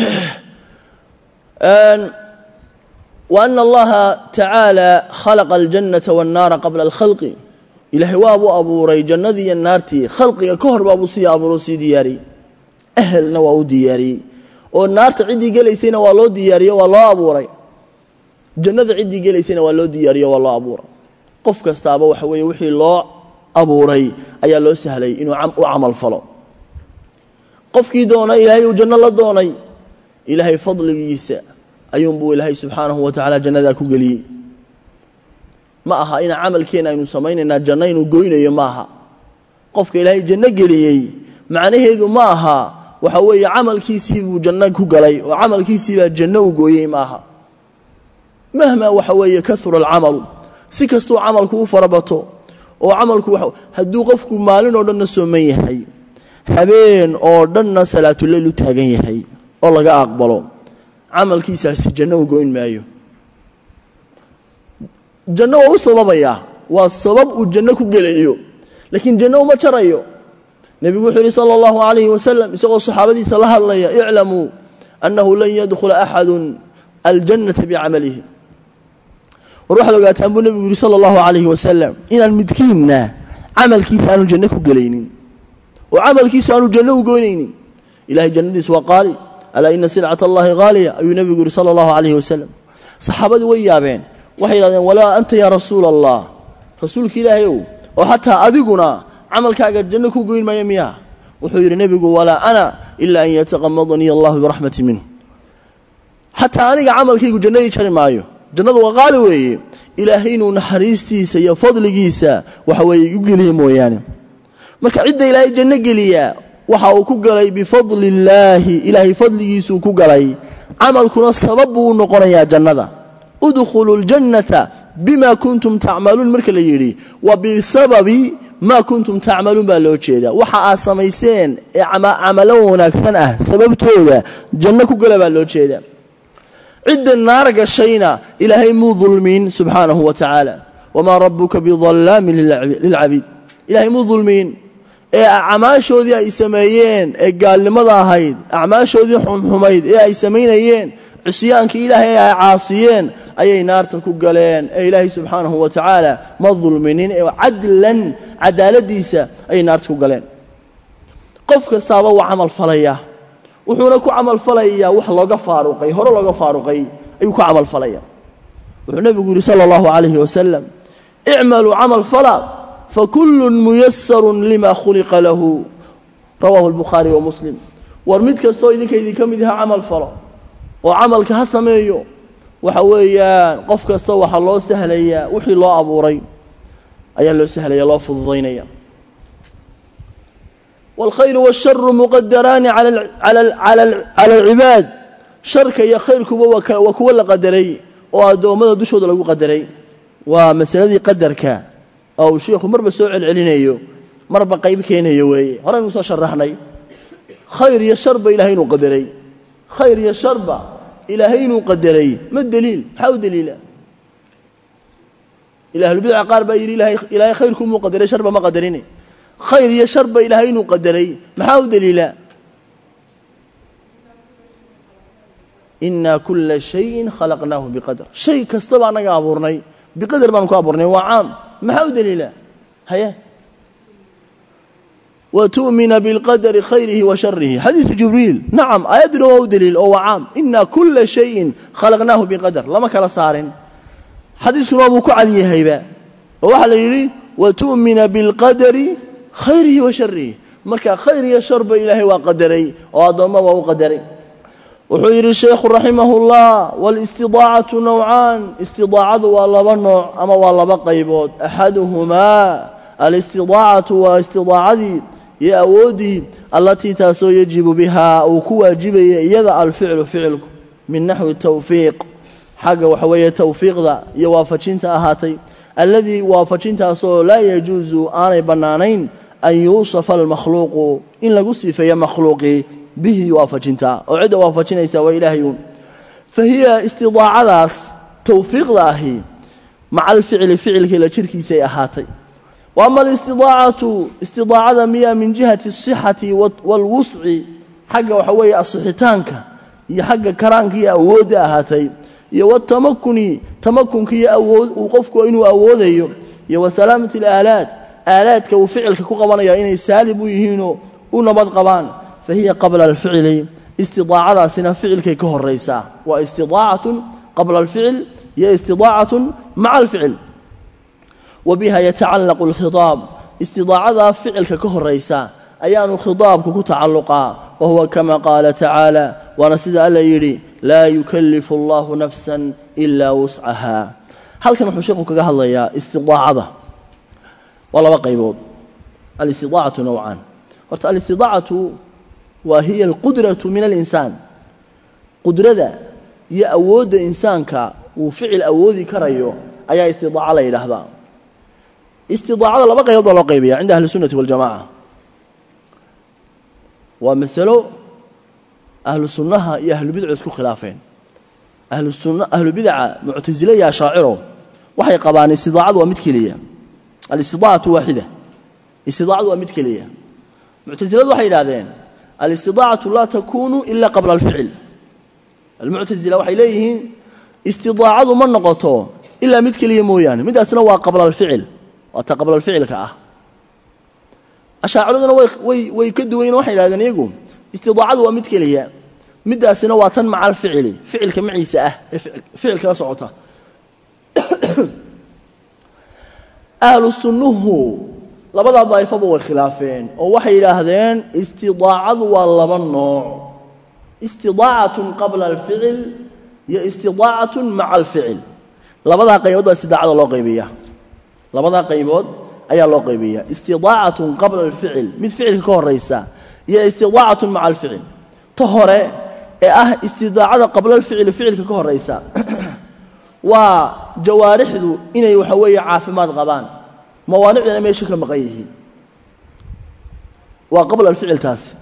an wa anna allaha ta'ala khalaqa al-jannata wan-nara qabla al-khalqi ilaahay waa uu abuuray jannadii iyo naartii khalqiga ka hor baa uu sii abuuray sii diyaariyay ahlna waa uu diyaariyay oo naarta cidii galeysayna waa loo diyaariyay waa loo abuuray jannada cidii galeysayna waa loo diyaariyay waa loo abuuray qof kastaaba waxa weeye wixii loo abuuray ayaa loo sahlay inuu u amal falo qofkii doona ilaahay uu janno la doonay ilaahay fadligiisa ayuun buu ilaahay subhanahu wa ta'ala jannada ku galiyay ma aha in amalkeena aynu sameeynaa janno inuu gooynayo ma aha qofka ilaahay janno galiyay macnaheedu ma aha waxa weeye amalkiisii buu janno ku galay oo amalkiisii baa janno u gooyay ma aha mahma waxa weeye kathura al-amal si kasto amalku u farabato oo amalku haduu qofku maalin oo dhan sooman yahay habeen oo dhan salaatu leyl u taagan yahay oo laga aqbalo amalkiisa si janno u goyn maayo janno waa sababaya waa sabab uu janno ku galayo laakiin janno ma jarayo nabigu wuxuu sallallahu alayhi wasallam isagoo saxaabadiisa la hadlaya i'lamu annahu lan yadkhula ahadun aljannata bi'amalihi وروح لو قاتان بو نبي صلى الله عليه وسلم إن المدكيننا عمل كيس أنو جنة كقلينين وعمل كيس أنو جنة كقلينين إلهي جنة وقال ألا إن سلعة الله غالية أي نبي صلى الله عليه وسلم صحابة ويابين وحي ولا أنت يا رسول الله رسولك إلهي وحتى أذقنا عمل كاق جنة كقلين ما يمياه وحير نبي ولا أنا إلا أن يتغمضني الله برحمة منه حتى أنا عمل كيق جنة يشري معيه jannadu waa qaali weeye ilaahay inuu naxariistiisa iyo fadligiisa waxa weeye u geliyo mooyaan marka cidda ilaahay janno geliya waxa uu ku galay bifadli illaahi ilaahay fadligiisuu ku galay camalkuna sabab buu noqonayaa jannada udkhulu ljannata bima kuntum tacmaluun marka la yidhi wa bisababi ma kuntum tacmaluun baa loo jeedaa waxa aad samayseen ee camalo wanaagsan ah sababtooda janno ku gala baa loo jeedaa cidda naar gashayna ilaahay muu dulmiin subxaanahu wa tacaala wamaa rabbuka bidallaamin lilcabiid ilaahay muu dulmiin ee acmaashoodii ay sameeyeen ee gaalnimada ahayd acmaashoodii xumxumayd ee ay samaynayeen cisyaankii ilaahay ay caasiyeen ayay naarta ku galeen ee ilaahay subxaanahu wa tacaala ma dulminin ee cadlan cadaaladiisa ayay naarta ku galeen qof kastaaba waa camal falaya wuxuuna ku camal falayaa wax looga faaruqay hore looga faaruqay ayuu ku camal falaya wuxuu nabigu yiri sallallahu alayhi wasallam i'malu amal fala فكل ميسر لما خلق له رواه البخاري ومسلم ورميد كستو idinka idinka mid yahay amal falo oo amalka ha sameeyo waxa weeyaan qof kasto waxa loo sahlaya wixii loo abuuray ayaa loo sahlaya loo fududeynaya والخير والشر مقدران على على على على العباد شرك يا خيركم وكو la qadaray oo adoomada dushooda lagu qadaray waa masaladii qadarka أو شيخ مربى سوء العلينيو مربى قيب كينيو وي هرا نوصل شرحني خير يا شرب إلهين وقدري خير يا شرب إلهين وقدري ما الدليل حاو دليله إله البدع قارب يري إلهي خيركم وقدري شرب ما قدريني خير يا شرب إلهين وقدري ما حاو دليله إنا كل شيء خلقناه بقدر شيء كستبع نقا أبورني بقدر ما نكو أبورني وعام ما هو دليله هيا وتؤمن بالقدر خيره وشره حديث جبريل نعم آيات له دليل أو عام إن كل شيء خلقناه بقدر لما كان صارن حديث أبو كعدي هيبة وواحد يري وتؤمن بالقدر خيره وشره مركا خير يا شرب إلهي وقدري وأضم وقدري وحير الشيخ رحمه الله والاستضاعة نوعان استضاعة والله نوع أما والله بقيبود أحدهما الاستضاعة واستضاعة يا أودي التي تاسو يجب بها أو كواجب يضع الفعل فعلك من نحو التوفيق حاجة وحوية توفيق ذا يوافجنت أهاتي الذي وافجنت أصو لا يجوز آن بنانين أن يوصف المخلوق إن لقصي في مخلوقي به وافجنتا وعد وافجنيسا وإلهيون فهي استضاعة توفيق الله مع الفعل فعل كلا شركي سيئهاتي وأما الاستضاعة استضاعة مية من جهة الصحة والوسع حق وحوي الصحتانك هي حق كرانك يا أود أهاتي يا والتمكن تمكنك يا أود وقفك إنه أودي يا وسلامة الآلات آلاتك وفعلك كقبنا يا إني سالب يهينو ونبض قبان فهي قبل الفعل استضاعة سنة فعل كي كهر ريسا واستضاعة قبل الفعل هي استضاعة مع الفعل وبها يتعلق الخطاب استضاعة فعل كهر ريسا أيان خطاب كتعلقا وهو كما قال تعالى ونسيد ألا يري لا يكلف الله نفسا إلا وسعها هل كان حشيقك قال يا استضاعة والله بقيبود الاستضاعة نوعان الاستضاعة وهي القدرة من الإنسان قدرة هي أود إنسانك وفعل أودي كريو أي استضاعة لا إله ذا استضاعة لا بقى يضل قيبية عند أهل السنة والجماعة ومثله أهل السنة يا أهل البدع يسكو خلافين أهل السنة أهل البدع معتزلة يا شاعرهم وحي قبان استضاعة ومتكلية الاستضاعة واحدة استضاعة ومتكلية معتزلة وحي هذين الاستضاعة لا تكون إلا قبل الفعل المعتزلة وحي إليه استضاعة من نقطه إلا متكلية مويان مدى سنوى قبل الفعل وتقبل الفعل كأه أشاعرنا ويكدوا وين وحي هذا يقوم استضاعة ومتكلية مدى سنوى مع الفعل فعل كمعي سأه فعل كلا صعوته أهل السنة labada daayfaba way khilaafeen oo waxay yiraahdeen istidaacadu waa laba nooc istidaacatun qabla al-fi'l ya istidaacatun ma'a al-fi'l labada qaybood waa istidaacada loo qaybiyaa labada qaybood ayaa loo qaybiyaa istidaacatun qabla al-fi'l mid ficilka ka horeysa يا استطاعة مع الفعل طهرة اه استطاعة قبل الفعل فعل كهر رئيسا وجوارح ذو إنه يحوي عافمات غبان موانعنا ما يشكل مغيه وقبل الفعل تاس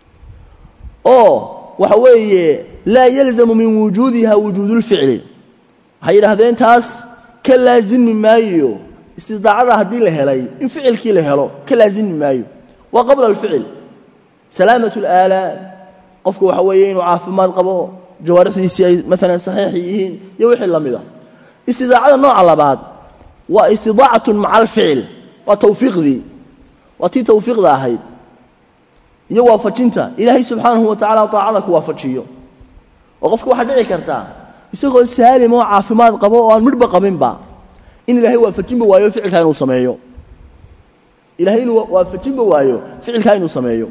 أو وحوي لا يلزم من وجودها وجود الفعل هاي هذين تاس كلازم ما يو استطاعة هدي له لي إن فعل كي له له كلازم ما يو وقبل الفعل سلامة الآلات قفك وحويين وعافمات قبو جوارحي مثلا صحيحيين يوحي اللمدة استطاعة نوع على بعض واستطاعة مع الفعل وتوفيق ذي وتي توفيق ذا هيد يوافجنت إلهي سبحانه وتعالى طاعتك وافجيه وقفك واحد دعي كرتا يسوق سالم وعافمات قبو وان مربق من با إن إلهي وافجين بوايو فعل كانوا سمايو إلهي وافجين بوايو فعل كانوا سمايو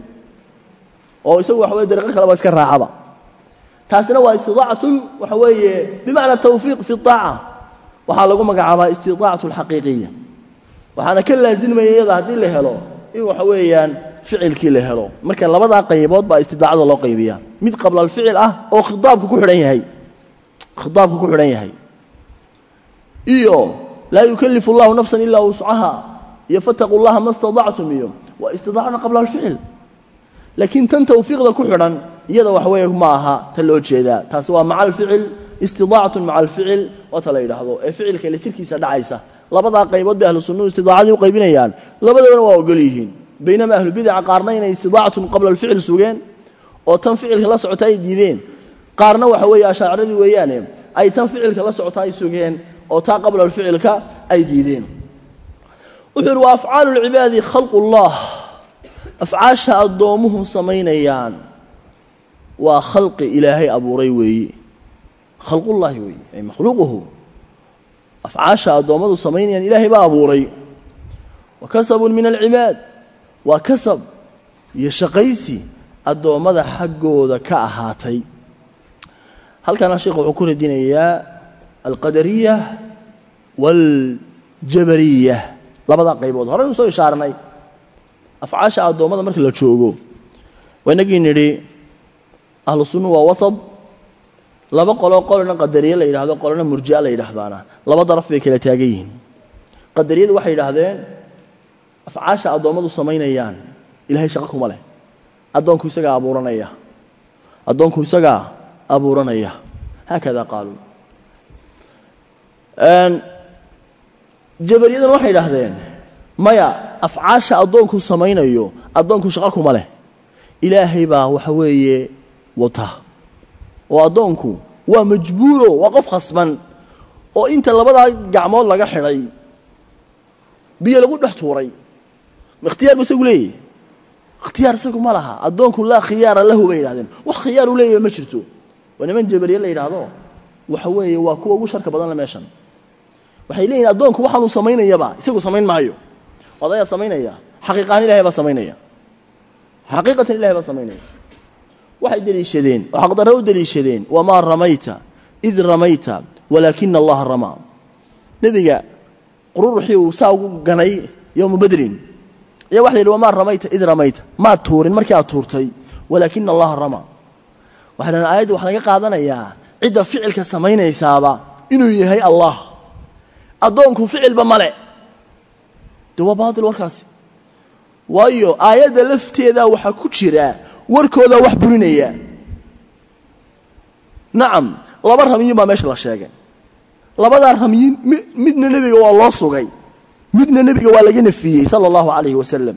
oo isagu wax way dariiqo kale waa iska raacaba taasina waa istidaacatu waxa weeye bimaana tawfiiq fi taa'a waxa lagu magacaabaa istidaacatu alhaqiiqiyya waxaana ka laazimayada hadii la helo in waxa weeyaan ficilkii la helo marka labada qaybood baa istidaacada loo qaybiyaa mid qabla al-ficil ah oo khitaabku ku xiran yahay khitaabku ku xiran yahay iyo la yukallifu Allahu nafsan illa wus'aha yafattaqullaha mastada'tum iyo wa istidaacana qabla al-ficil لكن تن توفيق ذا كحرا يدا وحويه معها تلو جيدا تسوى مع الفعل استضاعة مع الفعل وتلا يلاحظوا فعل كلي تركي سدعيسة لبضع قيبات بأهل السنة استضاعة وقيبين يان لبضع وقوليهن بينما أهل البدع قارنين استضاعة قبل الفعل سوغين وتنفعل خلاص عتاي ديدين قارنا وحويه أشاعر ذي ويانهم أي تنفعل خلاص عتاي سوغين وتا قبل الفعل كأي ديدين وحروا أفعال العباد خلق الله أفعاشها الضومهم صمينيان وخلق إلهي أبو ريوي خلق الله وي أي مخلوقه أفعاشها الضومهم صمينيان إلهي بأبو ري وكسب من العباد وكسب يشقيسي الضومهم حقه ذكاء هاتي هل كان الشيخ عكور الدينية القدرية والجبرية لا بد قيبود هرا نسوي شعرني أفعاش الضوامة مركل الشوقو ونجي نري أهل السنة ووسط لا بقولوا قولنا قدرية لا يرهذا قولنا مرجئة لا يرهذانا لا بضرف بكلا تاجين قدرية واحد يرهذين أفعاش الضوامة الصمين أيان إلهي شقكم عليه أدون كوسجا أبورنا إياه أدون كوسجا أبورنا إياه هكذا قالوا أن جبريل واحد يرهذين مايا أفعاش أدونكو سمينيو أدونكو شغلكم عليه إلهي با وحوية وطه وأدونكو ومجبورو وقف خصبا وإنت اللي بدأ جعمال لغا حري بيا لغو نحتوري اختيار بس يقول ايه اختيار سيكم مالها أدونكو لا خيار له بين هذين وخيار ليه مشرتو وانا من جبريل ليه هذا وحوية وكو وشركة بدل ماشان وحيلين أدونكو وحنو سمين يبا يسيقو سمين معيو وضايا سمينيا حقيقة إلهي بسمينيا حقيقة إلهي بسمينيا واحد دليشدين وحقدره دليشدين وما رميت إذ رميت ولكن الله رمى نبي قرور حيو ساو قني يوم بدر يا واحد وما رميت إذ رميت ما تورين مركي تورتي ولكن الله رمى وحنا آيات وحنا قاعدنا يا عدة فعل كسمينيا يسابا إنه يهي الله أدونكم فعل بملئ دوا باطل وركاسي وايو آيات لفتيدا waxa ku jira warkooda wax burinaya naam laba ramiyin ma meesha la sheegay labada ramiyin midna nabiga waa loo sugay midna nabiga waa laga nafiyay sallallahu alayhi wasallam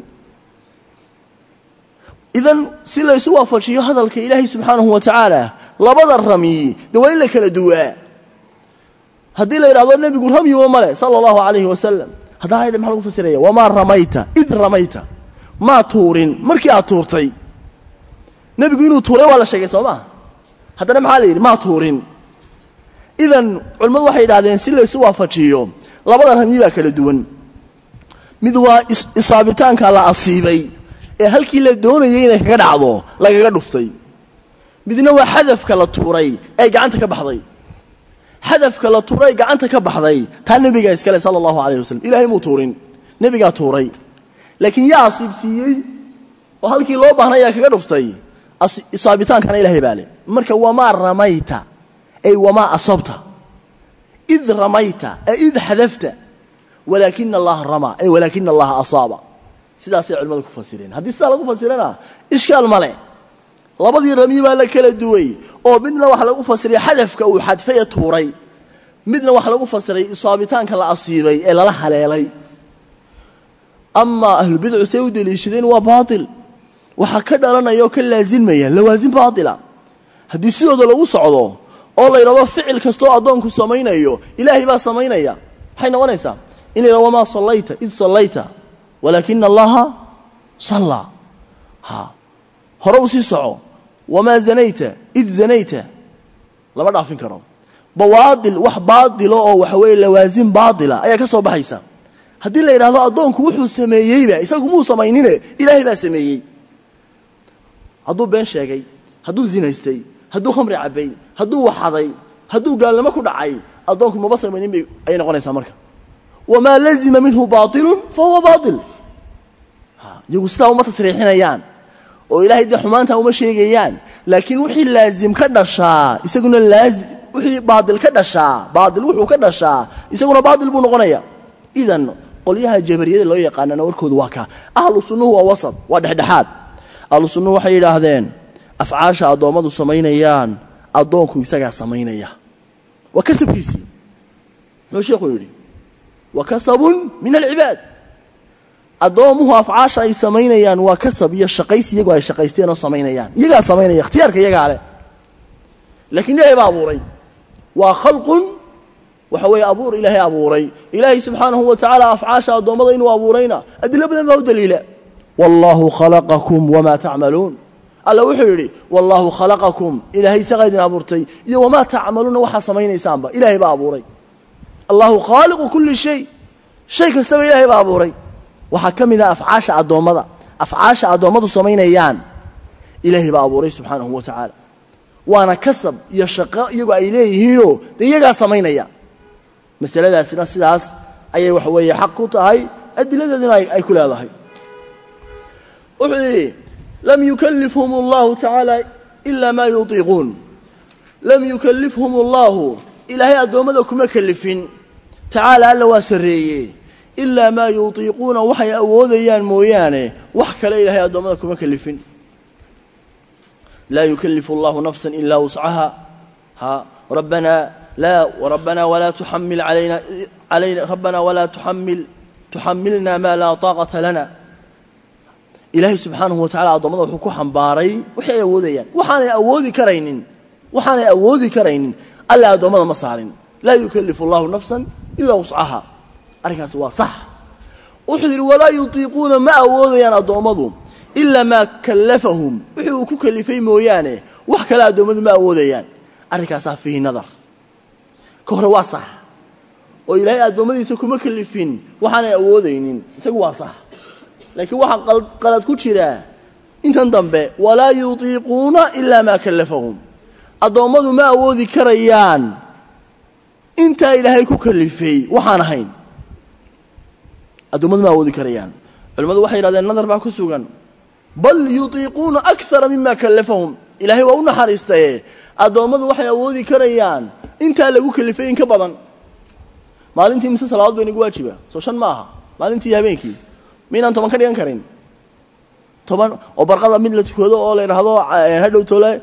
idan si la isu waafajiyo hadalka ilaahay subhanahu wa ta'ala labada ramiyi dawaa la kala duwaa hadii la yiraahdo nabigu ramiyi ma male sallallahu alayhi wasallam هذا هذا محل فسرية وما رميت إذ رميت ما تورين مركي أتورتي نبي يقولوا توري ولا شيء سوا هذا محل ما تورين إذن علماء واحد هذين سلة سوا فتشيهم لا بدر هم يبقى كالدون مذوا إصابتان كلا أصيبي هل كلا دون يجينا كذا عضو لا كذا دفتي بدنا وحذف كلا توري أي جعنتك بحضي حذف كلا توري جعنتك بحضي تان نبي جالس كلا صلى الله عليه وسلم إلهي مو تورين نبي جا توري لكن يا أصيب سيء وهلكي لو باهنا يا كغا دفتay isaabitaan kana ilaahay baale marka wama ramayta ay wama asabta id ramayta ay id hadafta walakin allah rama ay walakin allah asaba sidaas ay culimadu ku fasireen hadii sidaa lagu fasirana ishkaal male labadii rami baa la kala duway oo midna waxa lagu fasiray hadafka uu hadfay tuuray midna waxa lagu fasiray isaabitaanka la asiibay ee la haleelay amma ahlul bid'ah sayuudi lishidin wa baatil waxa ka dhalanayo ka laazimaya lawaazim baatila hadii sidoo lagu socdo oo la yiraahdo ficil kasto adoonku sameeynayo ilaahi baa sameeynaya waxay noqonaysaa in ila wama sallayta id sallayta walakin allah salla ha horo si soco wama zanayta id zanayta lama dhaafin karo bawaadil wax baatilo oo waxa weey lawaazim baatila ayaa ka soo baxaysa hadii la yiraahdo adoonku wuxuu sameeyayba isagu muu sameeynine ilaahi baa sameeyay hadduu been sheegay hadduu zinaystay hadduu khamri cabay hadduu waxaday hadduu gaalnimo ku dhacay adoonku ma basamaynin ay noqonaysaa marka wama lazima minhu baatil fa huwa baatil ha yagu sidaa uma tasriixinayaan oo ilaahay de xumaanta uma sheegayaan laakiin wixii laazim ka dhashaa isaguna laazim wixii baatil ka dhashaa baatil wuxuu ka dhashaa isaguna baatil buu noqonaya idan qoliyaha jabariyada loo yaqaanana warkoodu waa ka ahlu sunnuhu waa wasat waa dhexdhexaad ahlu sunnuhu waxay yiraahdeen afcaasha adoomadu sameynayaan adoonku isaga sameynaya wa kasabkiisi wuxuu sheekhu yiri wa kasabun min al-ibad adoomuhu afcaasha ay sameynayaan waa kasab iyo shaqaysi iyagu ay shaqaysteen oo sameynayaan iyaga sameynaya ikhtiyaarka iyaga leh laakiin ilaahay baa abuuray waa khalqun waxa way abuur ilaahay abuuray ilaahay subhanahu wa ta'ala afcaasha adoomada inuu abuurayna adilla badan baa u daliila والله خلقكم وما تعملون الله وحيري والله خلقكم إلهي سغيدنا أبورتي وما تعملون وحا سمينيسان با إلهي بأبوري الله خالق كل شيء شيء كستوى إلهي بأبوري وحا كمذا أفعاش عدومضا أفعاش عدومضا سمينيان إلهي بأبوري سبحانه وتعالى وانا كسب يشقاء يقع إليه هيرو دي يقع سمينيان مثل هذا سنة سلاس أي وحوية حقه تهي أدي لذا أي كل هذا هي وحدي لم يكلفهم الله تعالى إلا ما يطيقون لم يكلفهم الله إلا هي أدومدكم كلفين تعالى ألا واسريه إلا ما يطيقون وحي أوذيان مويانه وحكى إلا هي أدومدكم كلفين لا يكلف الله نفسا إلا وسعها ها ربنا لا وربنا ولا تحمل علينا علينا ربنا ولا تحمل تحملنا ما لا طاقة لنا إلهي سبحانه وتعالى أضمنه وحكو حنباري وحي أوذيان وحاني أوذي كرين وحاني أوذي كرين ألا أضمنه مصارين لا يكلف الله نفسا إلا وسعها أركان سوا صح وحذر ولا يطيقون ما أوذيان أضمنه إلا ما كلفهم وحيو كلفي مويانه وحكى لا أضمنه ما أوذيان أركان صح فيه نظر كهروا صح وإلهي أضمنه يسكو مكلفين وحاني أوذينين سكوا صح لكن واحد قالت كتيرة إنتن ضمبه ولا يطيقون إلا ما كلفهم أضمنوا ما أوذي كريان إنت إلهي كلفي وحانا هين أضمنوا ما أوذي كريان الماذا وحي هذا النظر مع كسوغان بل يطيقون أكثر مما كلفهم إلهي وأنا حارسته أضمنوا وحي أوذي كريان إنت إلهي كلفين كبضا ما أنت مثل صلاة بين قواتشبه سوشان معها ما أنت يا بينكي مين أنتم كريان كرين طبعا وبرقضة من اللي تكودوا أولين هذا هذا تولا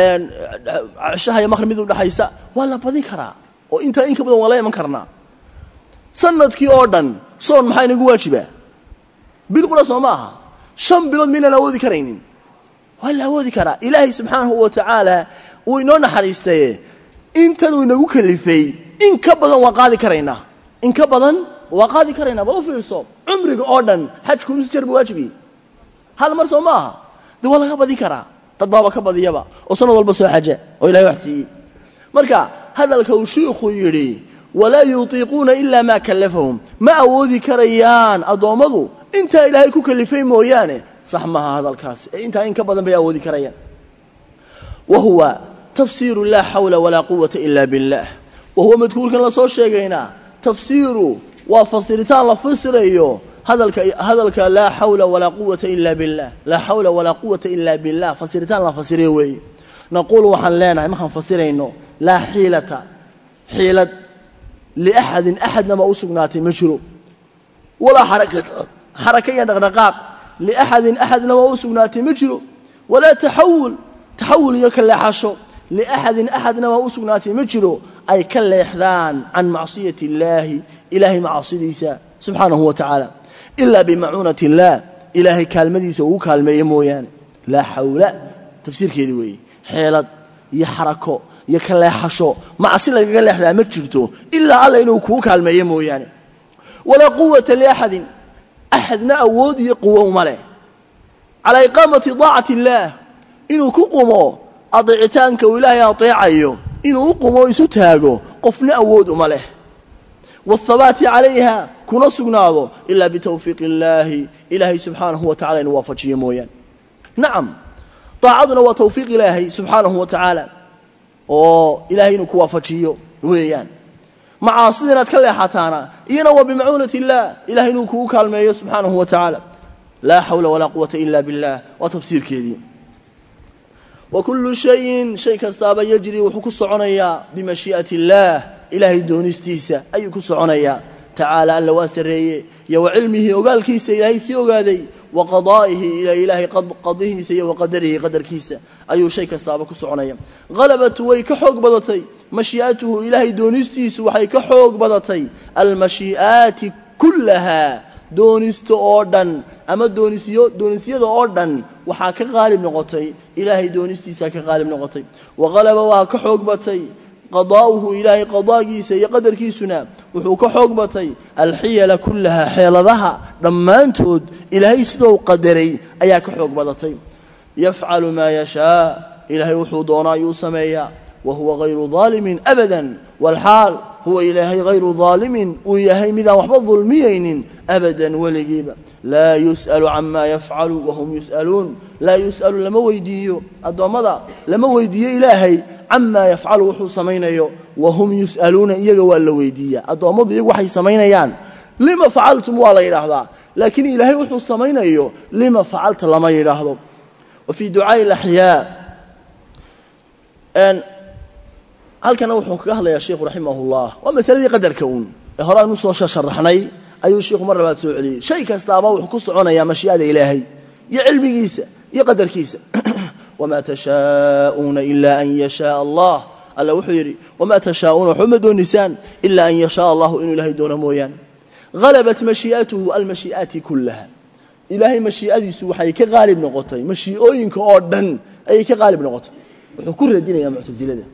عشها يا مخرج ميدو دحيسا ولا بذكرها وأنت إنك بدون ولا يمكرنا سند كي أردن صون محين قواتشبه بالقرى سماها شم بلون من الأودي كرينين ولا أودي كرا إلهي سبحانه وتعالى وينون حريسته أنت لو نقولك اللي في إنك بدون وقاضي كرينا إنك بدون وقاضي كرينا بلو في الصوب عمرك أردن حج كل سجر بواجبي هذا مرسو معها ده ولا كبدي كرا تطبع كبدي يبا وصنوا والبسوا حاجة وإلهي وحسي مركا هذا الكوشيخ يري ولا يطيقون إلا ما كلفهم ما أودي كريان أضامضوا أنت إلهي كلفين مويانه صح ما هذا الكاس أنت إنك بدن بأودي كريان وهو تفسير لا حول ولا قوة إلا بالله وهو مذكور كان لصور شيئا تفسيره وفصيرتان لفسره هذا هذا لا حول ولا قوة إلا بالله لا حول ولا قوة إلا بالله فسرتان لا فسريه وي نقول وحن لنا ما فسرينه لا حيلة حيلة لأحد أحد ما أسقناته مشروع ولا حركة حركية دقدقاق لأحد أحد ما أسقناته مشروع ولا تحول تحول يكل حشو لأحد أحد ما أسقناته مشروع أي كل إحذان عن معصية الله إلهي معصيته سبحانه وتعالى إلا بمعونة الله إلهي كالمدي سوء كالمي مويان لا حول تفسير كذي وي حيلة يحركه يكلا يحشو معصية قال إحنا متجرته إلا الله إنه كوك كالمي مويان ولا قوة لأحد أحدنا أود يقوى ماله على إقامة ضاعة الله إنه كقومه أضيعتانك ولا يطيع أيه إنه قومه يسوتهاجو قفنا أود ماله والثبات عليها كنا سجناده إلا بتوفيق الله إلهي سبحانه وتعالى نوافجيه مويان نعم طاعتنا وتوفيق إلهي سبحانه وتعالى أو إلهي نكوافجيه ويان معاصينا تكلي حتانا إينا وبمعونة الله إلهي نكو كالميه سبحانه وتعالى لا حول ولا قوة إلا بالله وتفسير كذي وكل شيء شيء كستاب يجري وحكس عنيا بمشيئة الله إلهي دونستيسا أي كسعنيا تعالى أن لواسريه يو علمه وقال كيسا إلهي سيوغادي وقضائه إلى إلهي قد قضيه سي وقدره قدر كيسا أي شيء كستاب كسعنيا غلبت ويكحوق بضتي مشيئته إلهي دونستيس وحي كحوق بضتي المشيئات كلها دونست أوردن أما دونسيو دونسيو أوردن وحا كغالب نقطي إلهي دونستيسا كغالب نقطي وغلب وها كحوق بضتي قضاؤه إلهي قضاء يقدر كيسنا وحوك حقبتي الحيلة كلها حيلها لما أنتود إلهي سدو قدري أياك حقبتي يفعل ما يشاء إلهي وحوضنا يوسميا وهو غير ظالم أبدا والحال هو إلهي غير ظالم ويهي مذا وحب الظلمين أبدا ولقيبا لا يسأل عما يفعل وهم يسألون لا يسأل لما ويديو الضمضة لما ويديو إلهي عما يفعل وحو سمينيو وهم يسألون إيجا ولا ويديا الضمضة يجوا حي سمينيان لما فعلتم ولا يرهضا لكن إلهي وحو سمينيو لما فعلت لما يرهضا وفي دعاء الأحياء أن هل كان وحو كهلا يا شيخ رحمه الله ومثل قدر كون هراء نصوص شرحني أيها الشيخ مرة بعد سؤالي شيء كاستعبا وحكوس عنا يا مشيئة إلهي يا علمي كيسة يا قدر كيسة وما تشاءون إلا أن يشاء الله ألا وحيري وما تشاءون حمد النسان إلا أن يشاء الله إن إلهي دون مويان غلبت مشيئته المشيئات كلها إلهي مشيئتي سوحي كغالب نقطي مشيئوين كأردن أي كغالب نقطي وحكور الدين يا معتزلة ده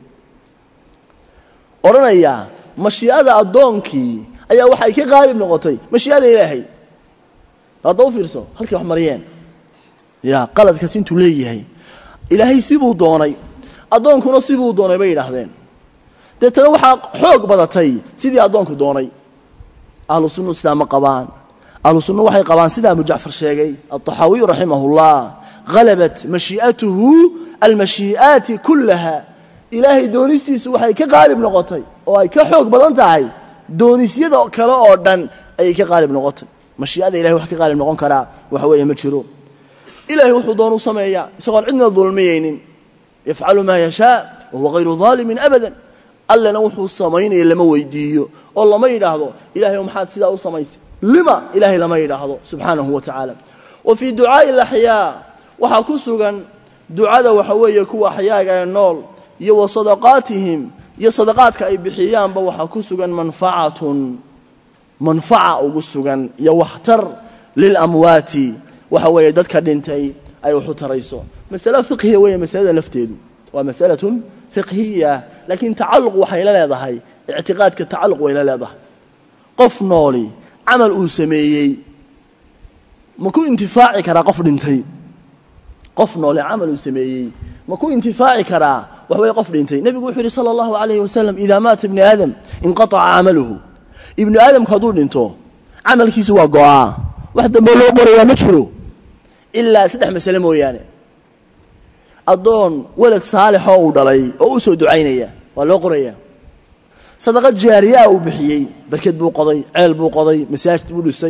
أرنا إياه مشيئة الدونكي أي وحي كغالب نقطي مشيئة إلهي هذا فرصة هل كحمريان يا قالت كسين تليه إلهي سيبو دوني أدونكو سيبو دوني بين أحدين تتنا وحا حوق بدتي سيدي أدونكو دوني أهل السنة السلام قبان أهل السنة وحي قبان سيدي أبو جعفر الشيقي الطحاوي رحمه الله غلبت مشيئته المشيئات كلها إلهي دونيسيس وحي كغالب نقطي وحي كحوق بدنتهي دونيسيس كلا أردن أي كغالب نقطي مشيئة إلهي وحي كغالب نقطي كرا وحوية مجرور إلهي وحضانه سمايا سواء عندنا الظلمين يفعل ما يشاء وهو غير ظالم أبدا ألا نوحو السمايين إلا ما ويديه والله ما يلاحظه إلهي ومحاد سيداء السمايس لما إلهي لما يلاحظه سبحانه وتعالى وفي دعاء الأحياء وحكسوغا دعاء وحوية كوا أحياء النول يو صدقاتهم يو صدقاتك أي بحيان بوحكسوغا منفعة منفعة وقسوغا يو احتر للأموات وحوي ددك دنتي أي وحتريسو مسألة فقهية وهي مسألة لفتيدو ومسألة فقهية لكن تعلق وحي لا لهي اعتقاد كتعلق ولا له قف نولي عمل أسميي مكو انتفاعي كرا قف دنتي قف نولي عمل أسميي مكو انتفاعي كرا وهو قف دنتي نبي يقول صلى الله عليه وسلم إذا مات ابن آدم انقطع عمله ابن آدم كدور دنتو عمل كيس وقعا واحد ما لو بريا مجرو إلا سدح مسألة مويانه أدون ولد صالح أو دلي أو أسود عينيه ولا قرية صدقة جارية أو بحيي بركت بو قضي عيل بو قضي مساجد بو دسي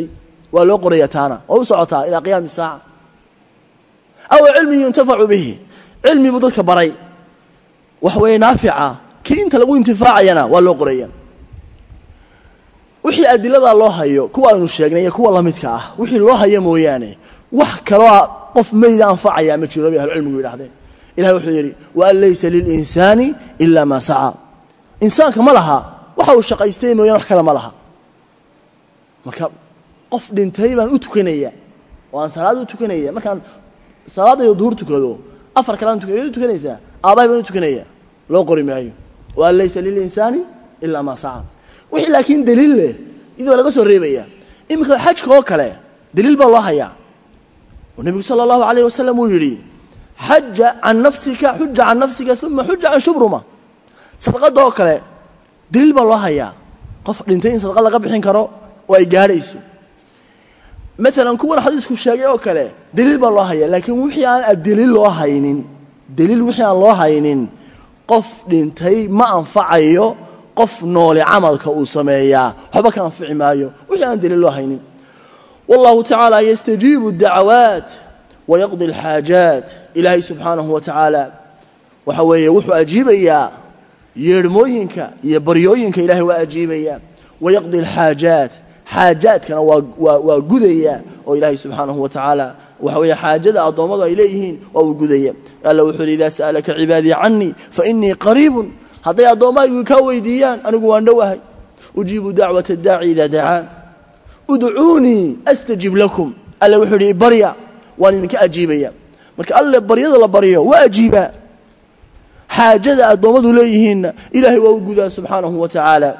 waa loo qoraya taana oo u socotaa ilaa qiyaam saaca aw cilmi yuntafacu bihi cilmi buu dadka baray wax way naafica kii inta lagu intifaacayana waa loo qoraya wixii adilada loo hayo kuwa aanu sheegnay kuwa la midka ah wixii loo hayo mooyaane wax kale qof meeyda anfacaya ma jiro bi ahlu cilmigu yiraahdeen ilaahay wuxuu yiri wa laysa lil insani illa ma sa'a insaanka ma laha waxa uu shaqaystay mooyaan wax kale ma laha marka qof dhintay baan u tukanaya waan salaad u tukanaya markaan salaada iyo duhur tukado afar kalaan tukado tukanaysa aabay baan u tukanaya loo qori maayo wa laysa lil insani illa ma sa'a wixii laakiin daliil leh idoo laga soo reebaya imika xajka oo kale daliil baa loo hayaa والنبي صلى الله عليه وسلم يري حج عن نفسك حج عن نفسك ثم حج عن شبرمة صدقة دوكله دليل بالله هيا قف لنتين صدقة لقى بحين كرو ويجاريسو مثلا كون حديث كشاجي وكله دليل بالله هيا لكن وحي عن الدليل الله هينين دليل وحي عن الله هينين قف لنتين ما أنفعيه قف نول عملك وسمايا حبك أنفع مايو وحي عن دليل الله هينين والله تعالى يستجيب الدعوات ويقضي الحاجات إلهي سبحانه وتعالى وحوي وحو أجيبيا يرموينك يبريوينك إلهي وأجيبيا ويقضي الحاجات حاجات كان وقديا وإلهي سبحانه وتعالى وحوي حاجة أضمض إليهن وقديا قال وحول إذا سألك عبادي عني فإني قريب هذا أضمض يكوي ديان أنا قوان دوهي أجيب دعوة الداعي إذا دعان ادعوني استجب لكم الا وحري بريا وان منك اجيبيا marka alla baryada la bariyo waa ajiiba haajada adoomadu leeyihiin ilaahay waa u gudaa subhanahu wa ta'ala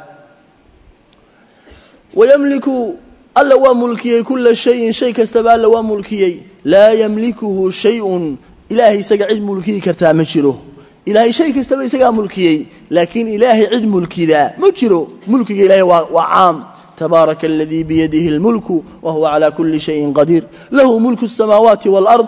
wayamliku alla waa mulkiyay kull shay shay kastaba alla waa mulkiyay la yamlikuhu shay'un ilaahay isaga cid mulkiyi kartaa ma jiro ilaahay shay kastaba isaga mulkiyay laakiin ilaahay cid mulkida ma jiro mulkiga ilaahay waa caam تبارك الذي بيده الملك وهو على كل شيء قدير له ملك السماوات والأرض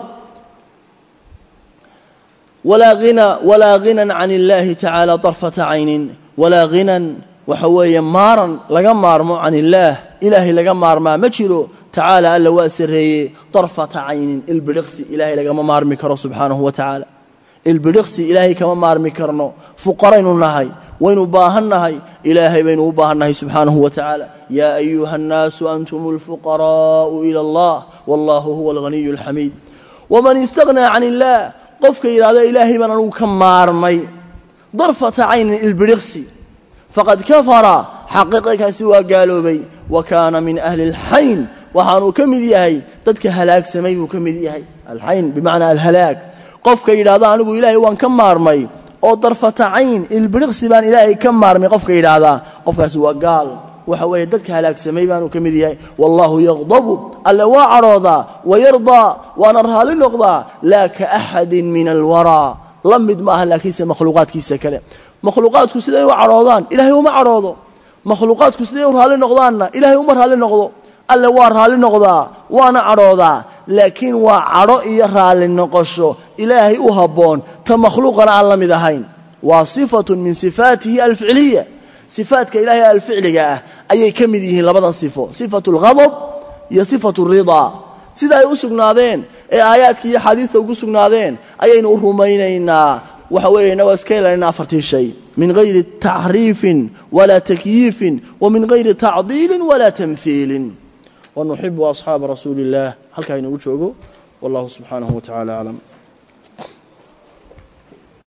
ولا غنى ولا غنى عن الله تعالى طرفة عين ولا غنى وحويا مارا لغمار عن الله إلهي لغمار ما مجره تعالى ألا واسره طرفة عين البرغس إلهي لغمار مكره سبحانه وتعالى البرغس إلهي كما مار مكرنه فقرين النهي وين باهنهي إلهي بين باهنهي سبحانه وتعالى يا أيها الناس أنتم الفقراء إلى الله والله هو الغني الحميد ومن استغنى عن الله قفك إلى إلهي من الكمار مي ضرفة عين البرغسي فقد كفر حقيقك سوى قالوا بي وكان من أهل الحين وحانوا كمديهي تدك هلاك سمي وكمديهي الحين بمعنى الهلاك قفك إلى ذلك إلهي وان كمار مي أو ضرفة عين البرغسي بان إلهي كمار مي قفك إلى ذلك قفك سوى قال وحوي ددك هلاك سميبان وكمديهي والله يغضب الا وعرضا ويرضى ونرها للنقضى لا كأحد من الورى لمد ما هلاكيس مخلوقات كيس كله مخلوقاتك سيده وعرضان الهي وما عرضه مخلوقاتك سيده ورها للنقضان الهي ومرها للنقضه الا وارها للنقضى وانا عرضا لكن وعرو يرها للنقشو الهي وهبون تمخلوقنا على مدهين وصفه من صفاته الفعليه صفاتك إلهي الفعلية أي كمديه لبضا صفة صفة الغضب هي صفة الرضا سيدا يوسقنادين أي آياتك هي حديثة وقسقنادين أي نورهمينينا وحوينا واسكيلنا فرتين شيء من غير تعريف ولا تكييف ومن غير تعضيل ولا تمثيل ونحب أصحاب رسول الله هل كاين وجهه والله سبحانه وتعالى أعلم